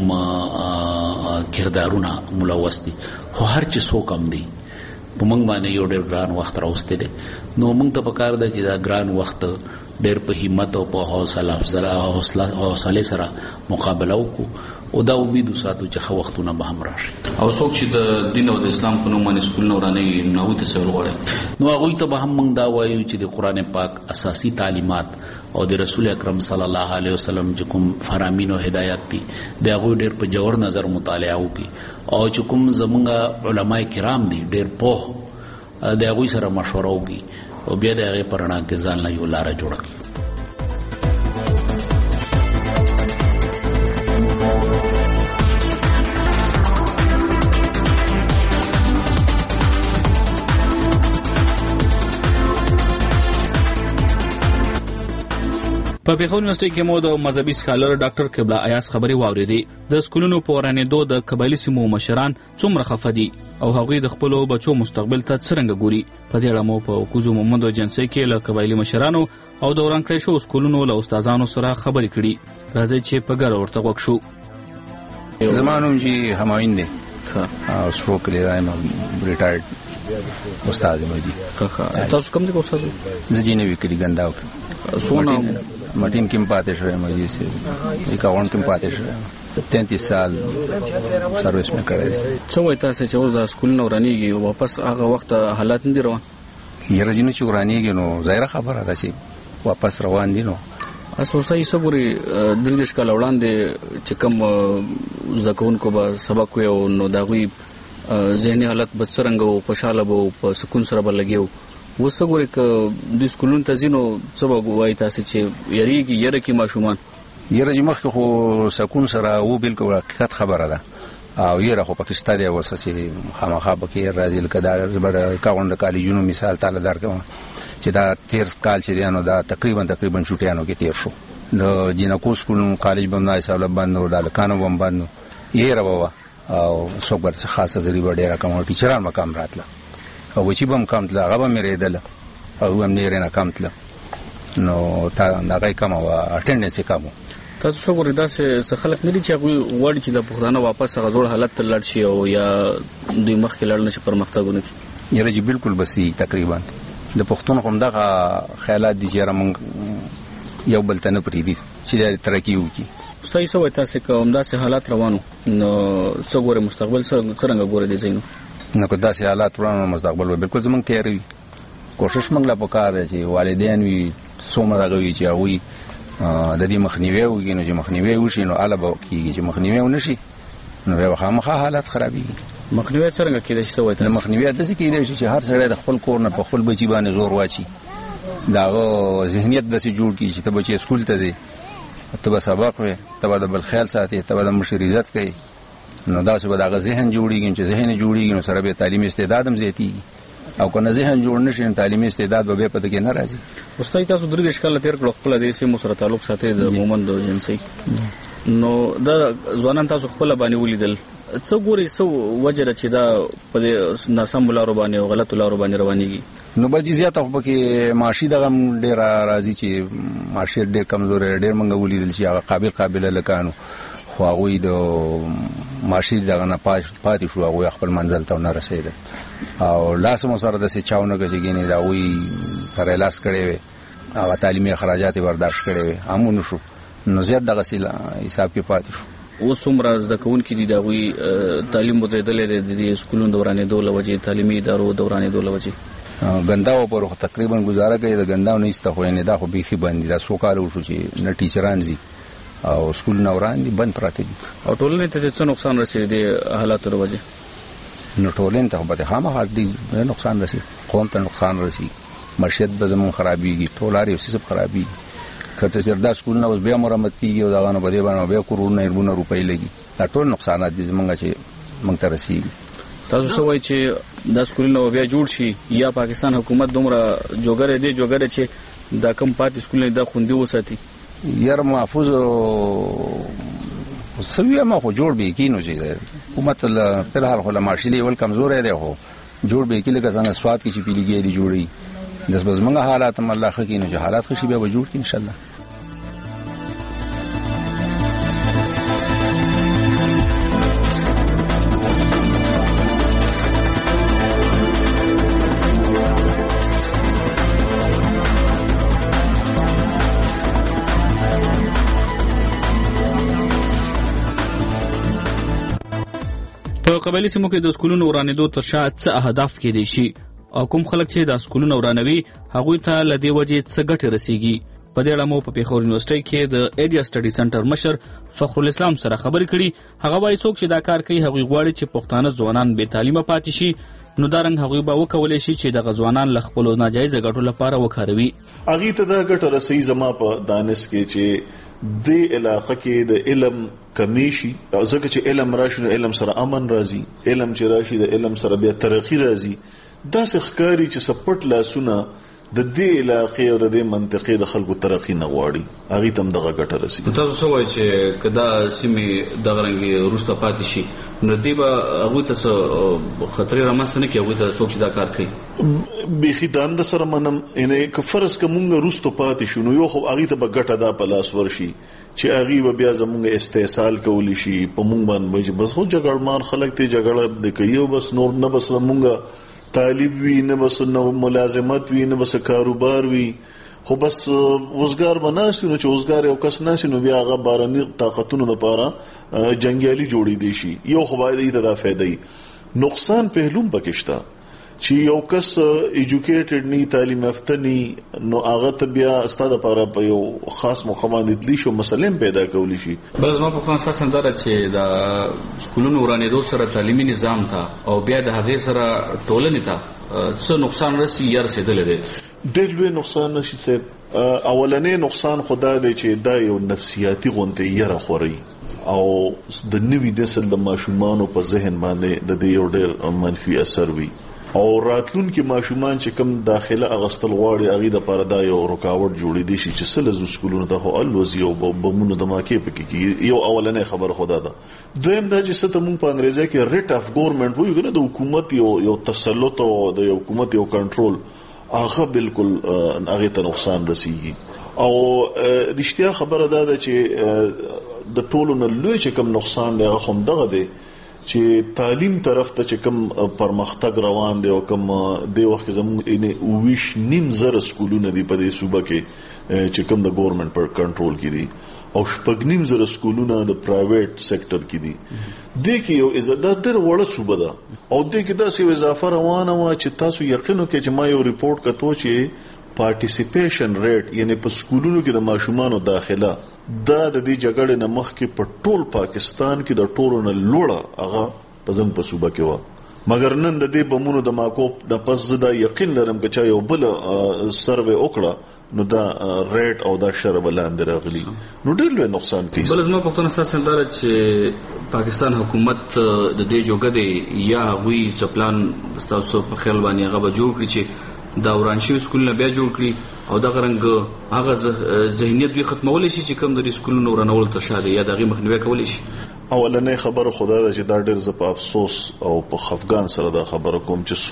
کردارونه ملوث دي. خو هر چې څوک هم دي په موږ باندې یو ډېر ګران وخت راوستی دی. نو موږ ته پکار ده چې دا ګران وخت ډېر په همت او په حوصله سره مقابله وکړو او دا امید وساتو چې ښه وختونه به هم راشي. او څوک چې د دین او د اسلام په نوم باندې سکولونه ورانوي نو هغوی ته څه وغواړي؟ نو هغوی ته به هم موږ دا وایو چې د قرآن پاک اساسي تعلیمات او د رسول اکرم صلی الله علیه وسلم چې کوم فرامین او هدایت دي د هغوی ډېر په جوړ نظر مطالعه وکړي او چې کوم زموږ علما کرام دي ډېر پوه د هغوی سره مشوره وکړي او بیا د هغې په رڼا کې ځان له یو لاره جوړه کړي. په پیښور یونیورسيټي کې مو د مذهبي سکالر ډاکټر قبله ایاز خبرې واورېدې. د سکولونو په ورانېدو د قبایلی سیمو مشران څومره خفه دي او هغوی د خپلو بچو مستقبل ته څرنګه ګوري. په دې اړه مو په کوزو محمد جنسي کې له قبایلی مشرانو او د وران کړی شو سکولونو له استادانو سره خبرې کړي. راځي چې په ګډه ورته وښو. زما نوم چې همایون دی او سروک دی، ریټایرډ استاد مدي. تاسو کوم ځای استاد؟ زجینوي کلی ګنداو سونه مټین کې پاتې شوی مې سي 51 کې پاتې شوی 33 سال سرویس مې کړی. څه وایي تاسو چې اوس د سکول نه ورانیږي واپس هغه وخت حالات نه دي روان؟ یره جنو چې ورانیږي نو ظاهره خبره ده چې واپس روان دي. نو اسو صحیح صبري درېش کال وړاندې چې کوم زکونکو به سبق وي او نو داغوي ذهني حالت به څرنګه او خوشاله به په سکون سره به لګیو. وسګوري ک د سکولونو تزینو څه وایي تاسو چې یریږي یره کې ماشومان یره چې مخکې خو سکون سره و بالکل حقیقت خبره ده او یره خو پاکستان دی ورسې خامخا بکې راځي لکه دا زبر کاوند کالجونو مثال تعالی درکوم چې دا 13 کال چې دی نو دا تقریبا چټیانو کې تیر شو. د جنکو سکول کالج بمنای سره باندې د لکانو بم باندې یره بابا او څوک څه خاصه ضروري ډیره کوم ټیچران مقام راتله او چې بم کم تل هغه مې ریدل او هم نه رینه کم تل نو تا هغه کم او اټینډنس کم. تاسو څنګه رداسه خلک نه دي چې وړ چې د پښتانه واپس غزور حالت ته لړ شي او یا دوی مخ کې لړ نشي پرمختګونه کوي؟ یره چې بالکل بسي تقریبا د پښتون هم دغه خیالات دي چې موږ یو بل ته نه پریدي چې ترقی وکړي. ستاسو څه وایي تاسو کوم داسې حالات روانو نو څنګه مستقبل څنګه ګورئ دي زینو؟ نو که داسې حالات روانو مستقبل به بالکل زمونږ تیار وي. کوشش موږ لا پکار دی چې والدین وي څومره دغه وي چې هغوی د دې مخنیوي وکړي. نو چې مخنیوي وشي نو اله به کېږي، چې مخنیوي ونشي نو بیا خامخا حالات خرابېږي. مخنیوي څنګه کېدای شي؟ څه وایي تاسو؟ مخنیوي داسې کېدای شي چې هر سړی د خپل کور نه په خپل بچي باندې زور واچي، دغه ذهنیت داسې جوړ کړي چې ته بچی سکول ته ځې، ته به سبق وې، ته به د بل خیال ساتې، ته به د مشر عزت کوې. نو داسې به دغه ذهن جوړېږي چې ذهن جوړېږي نو سره به تعلیمي استعداد هم زیاتېږي او که نه ذهن جوړ نشي نو تعلیمي استعداد به بیا په دې کې نه راځي. استاد تاسو 3 کال تیر کړو خپل د سیمو سره تعلق ساتي د مومند ایجنسی نو دا ځوانان تاسو خپل باندې ولیدل څو ګوري څو وجره چې دا په ناسم لارو باندې او غلط لارو باندې روانيږي؟ نو بل زیات خو پکې معاشي دغه ډیر راځي چې معاشي ډیر کمزور ډیر منګ ولیدل چې هغه قابل لکانو خو هغه د معاشي دغه نه پاتې شو، هغه خپل منزل ته نه رسیدل او لاس مو سره د څه چاونه کې ګینې دا وی تر لاس کړي وي هغه تعلیمي اخراجات برداشت کړي وي امون شو نو زیات دغه سیل حساب کې پاتې شو. اوس عمر زده کوونکې دي دا وی تعلیم بدلېدل د سکولونو دورانې دوله وجه تعلیمي ادارو دورانې دوله وجه ګنداو پر تقریبا گزاره کوي د ګنداو نه استخوي نه دا خو بيخي باندې دا سوکاله وشو چې نه ټیچران زی او سکول نوران دي بند پراته دي او ټولنې ته څه نقصان رسیدي د حالاتو وجه؟ نو ټولنې ته به خامخا دي نقصان رسیدي، قوم ته نقصان رسیدي، معیشت به زمون خرابيږي، ټولاري او سیسب خرابيږي. کته چې دا سکول نه اوس بیا مرمت کیږي او دا غانو بده باندې بیا کورونه ایرونه روپۍ لګي، دا ټول نقصانات دي زمونږ چې موږ ته رسیدي. تاسو څه وایي چې دا سکولونه بیا جوړ شي یا پاکستان حکومت دومره جوګره دی جوګره چې دا کم پاتې سکولونه دا خوندي وساتي؟ یار محفوظ سوي ما خو جوړ به کینو چې حکومت په هر حال معاشي لیول کمزور دی خو جوړ به کې لکه څنګه سواد کې چې پیلګي دی جوړي داس بس موږ حالات هم الله خکینو چې حالات خشي به جوړ کې ان شاء الله. په قبایلی سیمو کې د سکولونو ورانېدو تر شا څه اهداف کېدای شي او کوم خلک چې د سکولونو ورانوي هغوی ته له دې وجې څه ګټې رسیږي؟ په دې اړه مو په پیښور یونیورسيټي کې د ایریا سټډي سنټر مشر فخر الاسلام سره خبرې کړې. هغه وايي څوک چې دا کار کوي هغوی غواړي چې پښتانه ځوانان بې تعلیمه پاتې شي، نو دا رنګ هغوی به وکولی شي چې دغه ځوانان له خپلو ناجایزه ګټو لپاره وکاروي. هغې ته دا ګټه رسوي زما په دانش کې چې د علاقه کې د علم کمی شي، ځکه چې علم راشي نو علم سره امن راځي، علم چې راشي د علم سره بیا ترقی راځي. داسې ښکاري چې سپټ لاسونه د دې علاقې او د دې منطقې د خلکو ترقی نه غواړي، هغې ته هم دغه ګټه رسي. تاسو څه وایي چې که دا سیمې دغه رنګې وروسته پاتې شي نو دوی به هغوی ته څه خطرې رامنځته نه کړي هغوی ته څوک چې دا کار کوي؟ بیخي د انده سره منم، یعنې که فرض که مونږ وروسته پاتې شو نو یو خو هغې ته به ګټه دا په لاس ورشي چې هغې به بیا زمونږ استحصال کولی شي په مونږ باندې بس خو جګړمان خلک ته جګړه د کوي او بس نور نه بس مونږ طالب وي نه بس ملازمت وي نه بس کاروبار وي خو بس وزګار بناسي نو چې وزګار یو کس ناسي نو بیا هغه بارني طاقتونو لپاره جنگیالي جوړي دي شي یو خو باید دا فائدې نقصان پهلوم پکشتا چې یو کس ایجوکیټډ نی تعلیم یافته نی نو هغه ته بیا استاد لپاره په یو خاص مخابندت دي شو مسلې پیدا کولی شي بل زما په خاص سندره چې دا سکولونو ورانېدو سره تعلیمي نظام ته او بیا د هغه سره ټولنې ته څه نقصان رسي یا رسیدل دي ډېر لوی نقصان نشي صاحب اولنې نقصان خدا دی چې دا یو نفسیاتي غونډه یره خوري او د نوې نسل د ماشومانو په ذهن باندې د دې یو ډېر منفي اثر وي او راتلون کې ماشومان چې کم داخله اغستل غواړي اغه د پاره دا یو رکاوټ جوړې دي چې سلزو سکولونو ته الوزي او بمونو د ماکه پکې یو اولنې خبر خدا ده دویم دا چې ستاسو مونږ په انګریزي کې ریټ اف ګورنمنت وایو کنه د حکومت یو تسلط او د حکومت یو کنټرول هغه بالکل هغه ته نقصان رسیږي او رښتیا خبره ده چې د ټولو نه لوی چې کم نقصان دی هغه هم دغه دی چې تعلیم طرف ته چې کم پرمختګ روان دی او کم د وخت زموږ ویش نیم زره سکولونه دی په دې صوبه کې چې کم د ګورنمنت پر کنټرول کې دي او شپږ نیم زره سکولونه د پرایویټ سېکټر کې دي د کې یو عزت ډېر وړه صوبه ده او د کې داسې اضافه روانه و چې تاسو یقین وکړئ چې ما یو ریپورت کتو چې پارټیسیپیشن ریټ یعنی په سکولونو کې د ماشومانو داخله دا د دې جګړې نه مخکې په ټول پاکستان کې د ټولو نه لوړه هغه په زموږ په صوبه کې و مګر نن د دې بمونو د ماکوب د پس زدا یقین لرم چې یو بل سروې وکړه نو دا ریټ او دا شر ولاندې راغلي نو ډېر لوی نقصان کوي بل زما پښتون اساس دا چې پاکستان حکومت د دې جوګه دی یا وی ځپلان تاسو په خیال باندې هغه به جوړ کړي چې دا ورانشي سکولونه بیا جوړ کړي او دا غرنګ هغه ذهنیت به ختمول شي چې کوم د سکولونو ورانول ته شاده یا دغه مخنیوي کول شي اولنې خبره خدا ده چې دا ډېر ز په افسوس او په خفقان سره دا خبره کوم چې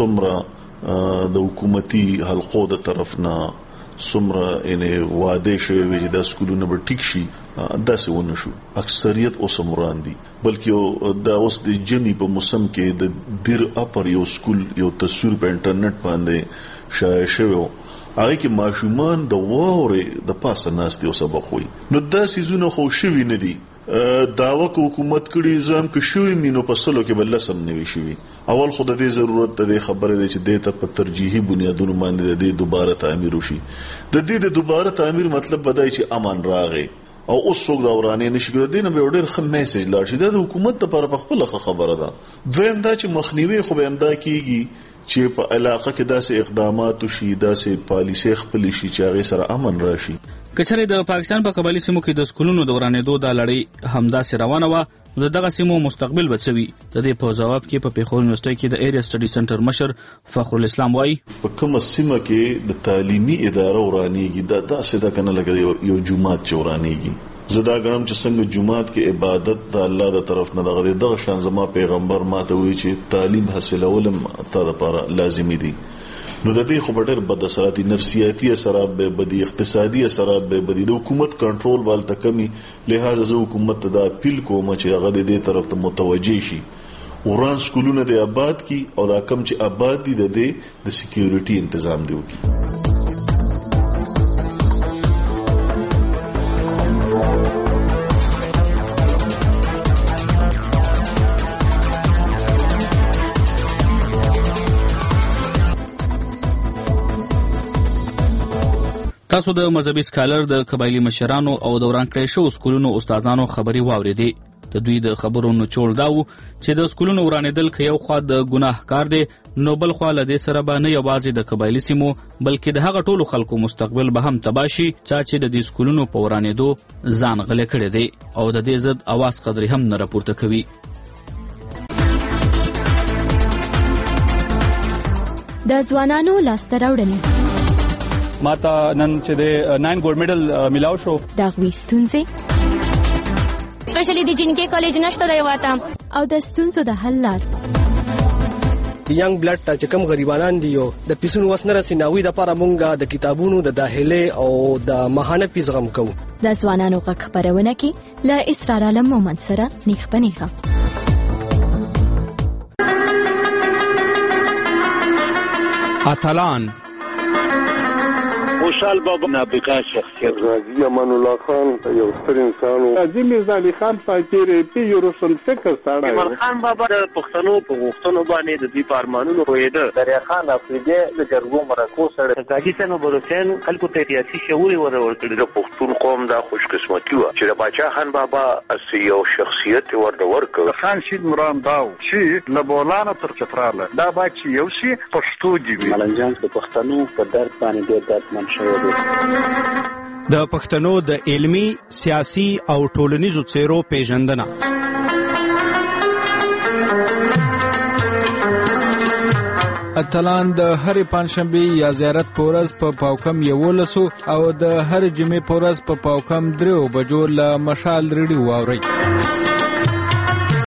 څومره د حکومتي حلقو د طرف نه څومره یې واده شوی وي چې دا سکولونه به ټیک شي دا څه ونه شو اکثریت اوس مران دي بلکې دا اوس د جمی په موسم کې د دیر اپر یو سکول یو تصویر په انټرنیټ باندې شایع شوی هغه کې ماشومان د واورې د پاسه ناستي او سبق وي نو دا سيزونه خو شوی نه دي داوا کو حکومت کړي ځم کې شوی مينو په سلو کې بل سم نه وي شوی اول خود دې ضرورت ته خبره دي چې د ته په ترجیحي بنیادونو باندې د دوباره تعمیر وشي د دې د دوباره تعمیر مطلب بدای چې امان راغی او اوس څوک دا ورانه نشي کېدای دینه به ډېر ښه میسج لاړ شي د حکومت لپاره په خپل خبره ده دویم دا چې مخنیوي خو به امدا کیږي چې په علاقه کې داسې اقدامات وشي داسې پالیسي خپل شي چې هغه سره امن راشي کچره د پاکستان په قبایلی سیمو کې د سکولونو د ورانېدو د لړۍ همدا سره روانه و دغه سیمو مستقبل بچوي د دې په جواب کې په پیښور یونیورسيټي کې د ایریا سټډي سنټر مشر فخر الاسلام وایي په کومه سیمه کې د تعلیمي اداره ورانېږي دا داسې دا کنه لګي یو جماعت چورانېږي زدا غنم چې څنګه جمعات کې عبادت د الله د طرف نه دغه شان زما پیغمبر ماته وی چې تعلیم حاصلول ته لپاره لازمي دي نو د دې خو ډېر بد اثرات نفسیاتي اثرات به بدی اقتصادي اثرات به بدی د حکومت کنټرول والته کمی لہذا زه حکومت ته دا اپیل کوم چې هغه د دې طرف ته متوجي شي وران سکولونه د آباد کی او دا کم چې آباد دي د دې د سکیورټي تنظیم دی وکي تاسو د مذهبي سکالر د قبایلی مشرانو او دوران کړی شو سکولونو استادانو خبري واوریدې د دوی د خبرو نچوړ داو چې د سکولونو ورانېدل کې یو خوا د ګناه کار دی نو بل خوا له دې سره به نه یوازې د قبایلی سیمو بلکې د هغه ټولو خلکو مستقبل به هم تباشي چې د دې سکولونو په ورانېدو ځان غلې کړی دی او د دې ضد اواز قدرې هم نه راپورته کوي د ځوانانو لاسته راوړنې ماته نن چې د 9 ګولډ میډل ملاو شو دا غوښتونځي سپیشلی د جنکې کالج نشته دی واته او د ستونزو د حل لار ینګ بلډ ته چې کوم غریبانان دي یو د پیسونو وسنه رسیناوي د لپاره مونږه د کتابونو د داخله او د ماهانه پیغام کوو د ځوانانو غږ خبرونه کې ل اسرار عالم مومند سره نیخ پنیخه اتلان خوشحال بابا نابغه شخصیت غازی امان الله خان یو ستر انسان و قاضي میرزا علي خان فقیر پی یو روشن فکر سره عمر خان بابا د پښتنو په غوښتنو باندې د دې پارمانونو وېده دریا خان افریدي د جرګو مرکو سره قاضي سنو بروسین خلکو ته سیاسي شعور ورکړي د پښتون قوم د خوش قسمتي و چې د باچا خان بابا اسی یو شخصیت ورکړ خان شید مرام داو چې لبولانه تر چتراله دا باچ یو شي پښتو دی ملنجان د پښتنو په درد باندې ډېر دردمن د پښتنو د علمی، سیاسي او ټولنیزو څیرو پیژندنه. اتلان د هرې پنځشنبې یا زیارت په ورځ په پاوکم 11 او د هر جمعې په ورځ په پاوکم 3 بجو له مشال ریډیو واوري.